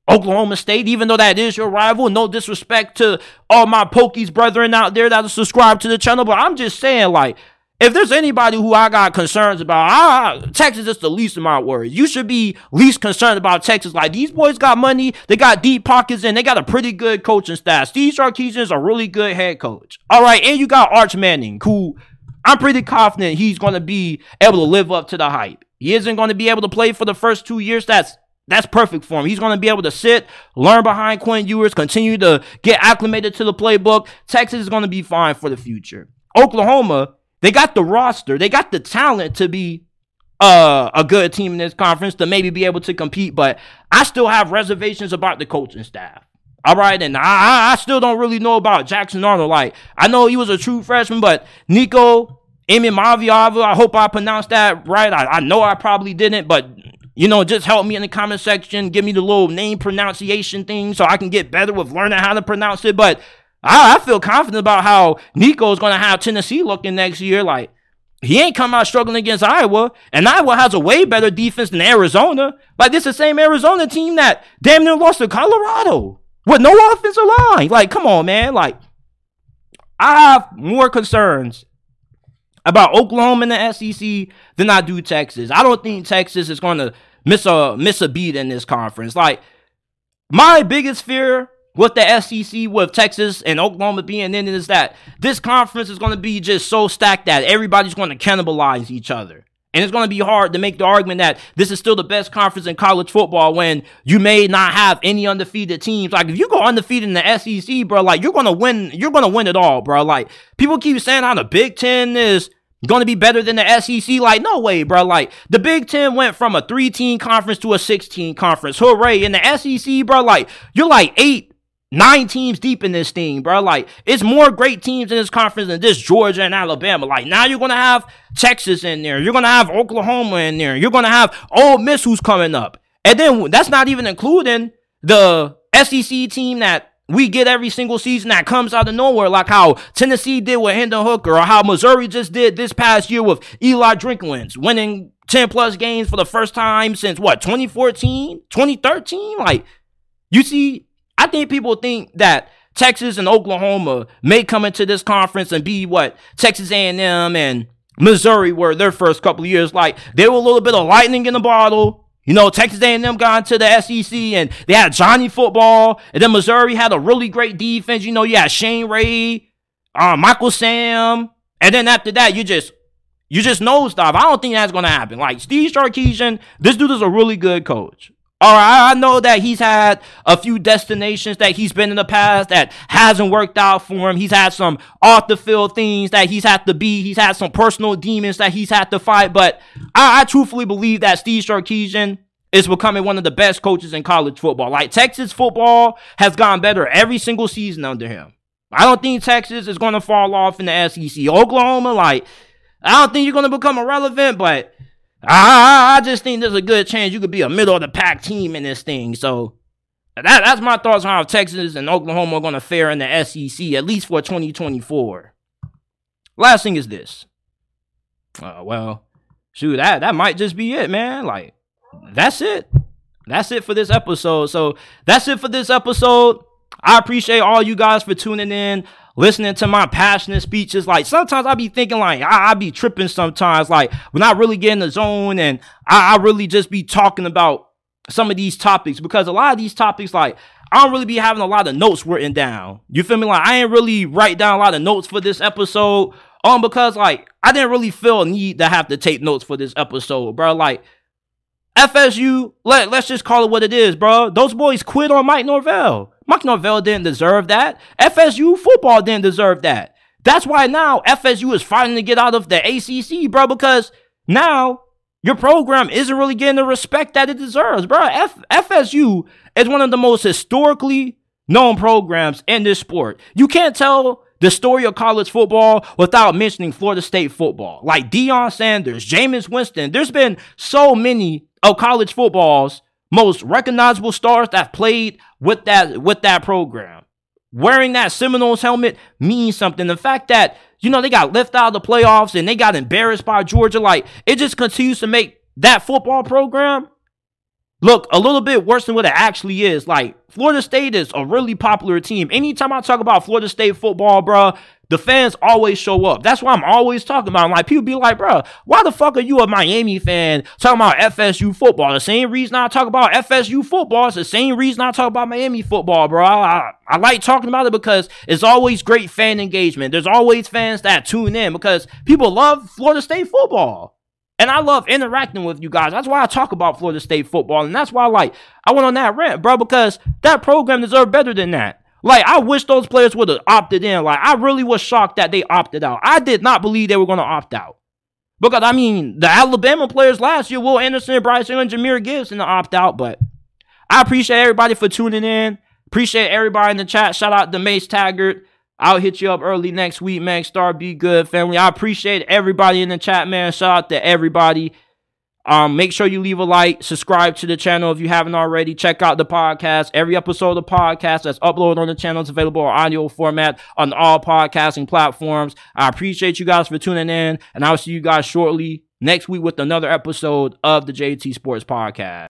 Oklahoma State, even though that is your rival. No disrespect to all my Pokies brethren out there that are subscribed to the channel, but I'm just saying, like, if there's anybody who I got concerns about, Texas is the least of my worries. You should be least concerned about Texas. Like, these boys got money, they got deep pockets, and they got a pretty good coaching staff. Steve Sarkisian is a really good head coach. All right, and you got Arch Manning, who I'm pretty confident he's going to be able to live up to the hype. He isn't going to be able to play for the first 2 years. That's perfect for him. He's going to be able to sit, learn behind Quinn Ewers, continue to get acclimated to the playbook. Texas is going to be fine for the future. Oklahoma, they got the roster. They got the talent to be a good team in this conference, to maybe be able to compete. But I still have reservations about the coaching staff. All right, and I still don't really know about Jackson Arnold. Like, I know he was a true freshman, but Nico Imamaviava, I hope I pronounced that right. I know I probably didn't, but, you know, just help me in the comment section. Give me the little name pronunciation thing so I can get better with learning how to pronounce it. But I feel confident about how Nico is going to have Tennessee looking next year. Like, he ain't come out struggling against Iowa, and Iowa has a way better defense than Arizona. Like, this is the same Arizona team that damn near lost to Colorado with no offensive line. Like, come on, man. Like, I have more concerns about Oklahoma in the SEC than I do Texas. I don't think Texas is going to miss a beat in this conference. Like, my biggest fear with the SEC, with Texas and Oklahoma being in it, is that this conference is going to be just so stacked that everybody's going to cannibalize each other. And it's going to be hard to make the argument that this is still the best conference in college football when you may not have any undefeated teams. Like, if you go undefeated in the SEC, bro, like, you're going to win it all, bro. Like, people keep saying how the Big Ten is going to be better than the SEC. Like, no way, bro. Like, the Big Ten went from a 3-team conference to a 6-team conference. Hooray. In the SEC, bro, like, you're like 9 teams deep in this thing, bro. Like, it's more great teams in this conference than just Georgia and Alabama. Like, now you're going to have Texas in there. You're going to have Oklahoma in there. You're going to have Ole Miss, who's coming up. And then that's not even including the SEC team that we get every single season that comes out of nowhere, like how Tennessee did with Hendon Hooker, or how Missouri just did this past year with Eli Drinkwitz, winning 10-plus games for the first time since, 2014, 2013? Like, you see, I think people think that Texas and Oklahoma may come into this conference and be what Texas A&M and Missouri were their first couple of years. Like, they were a little bit of lightning in the bottle. You know, Texas A&M got into the SEC and they had Johnny football. And then Missouri had a really great defense. You know, you had Shane Ray, Michael Sam. And then after that, you just nosedive. I don't think that's going to happen. Like, Steve Sarkisian, this dude is a really good coach. All right, I know that he's had a few destinations that he's been in the past that hasn't worked out for him. He's had some off-the-field things that he's had to beat. He's had some personal demons that he's had to fight. But I truthfully believe that Steve Sarkisian is becoming one of the best coaches in college football. Like, Texas football has gotten better every single season under him. I don't think Texas is going to fall off in the SEC. Oklahoma, like, I don't think you're going to become irrelevant, but I just think there's a good chance you could be a middle-of-the-pack team in this thing. So that's my thoughts on how Texas and Oklahoma are going to fare in the SEC, at least for 2024. Last thing is this. That might just be it, man. Like, that's it. That's it for this episode. So that's it for this episode. I appreciate all you guys for tuning in, listening to my passionate speeches. Like, sometimes I be thinking, like, I be tripping sometimes, like, when I really get in the zone and I really just be talking about some of these topics, because a lot of these topics, like, I don't really be having a lot of notes written down. You feel me? Like, I ain't really write down a lot of notes for this episode, because, like, I didn't really feel a need to have to take notes for this episode, bro. Like, FSU, let's just call it what it is, bro. Those boys quit on Mike Norvell. Mike Norvell didn't deserve that. FSU football didn't deserve that. That's why now FSU is fighting to get out of the ACC, bro, because now your program isn't really getting the respect that it deserves, bro. FSU is one of the most historically known programs in this sport. You can't tell the story of college football without mentioning Florida State football. Like Deion Sanders, Jameis Winston. There's been so many of college football's most recognizable stars that played with that program. Wearing that Seminoles helmet means something. The fact that, you know, they got left out of the playoffs and they got embarrassed by Georgia, like, it just continues to make that football program look a little bit worse than what it actually is. Like, Florida State is a really popular team. Anytime I talk about Florida State football, bro, the fans always show up. That's why I'm always talking about. Like, people be like, bro, why the fuck are you a Miami fan talking about FSU football? The same reason I talk about FSU football is the same reason I talk about Miami football, bro. I like talking about it because it's always great fan engagement. There's always fans that tune in because people love Florida State football. And I love interacting with you guys. That's why I talk about Florida State football. And that's why, like, I went on that rant, bro, because that program deserved better than that. Like, I wish those players would have opted in. Like, I really was shocked that they opted out. I did not believe they were going to opt out. Because, I mean, the Alabama players last year, Will Anderson, Bryce Young, and Jahmyr Gibbs didn't opt out. But I appreciate everybody for tuning in. Appreciate everybody in the chat. Shout out to Mace Taggart. I'll hit you up early next week, man. Star, be good, family. I appreciate everybody in the chat, man. Shout out to everybody. Make sure you leave a like, subscribe to the channel if you haven't already. Check out the podcast. Every episode of the podcast that's uploaded on the channel is available in audio format on all podcasting platforms. I appreciate you guys for tuning in, and I'll see you guys shortly next week with another episode of the JT Sports Podcast.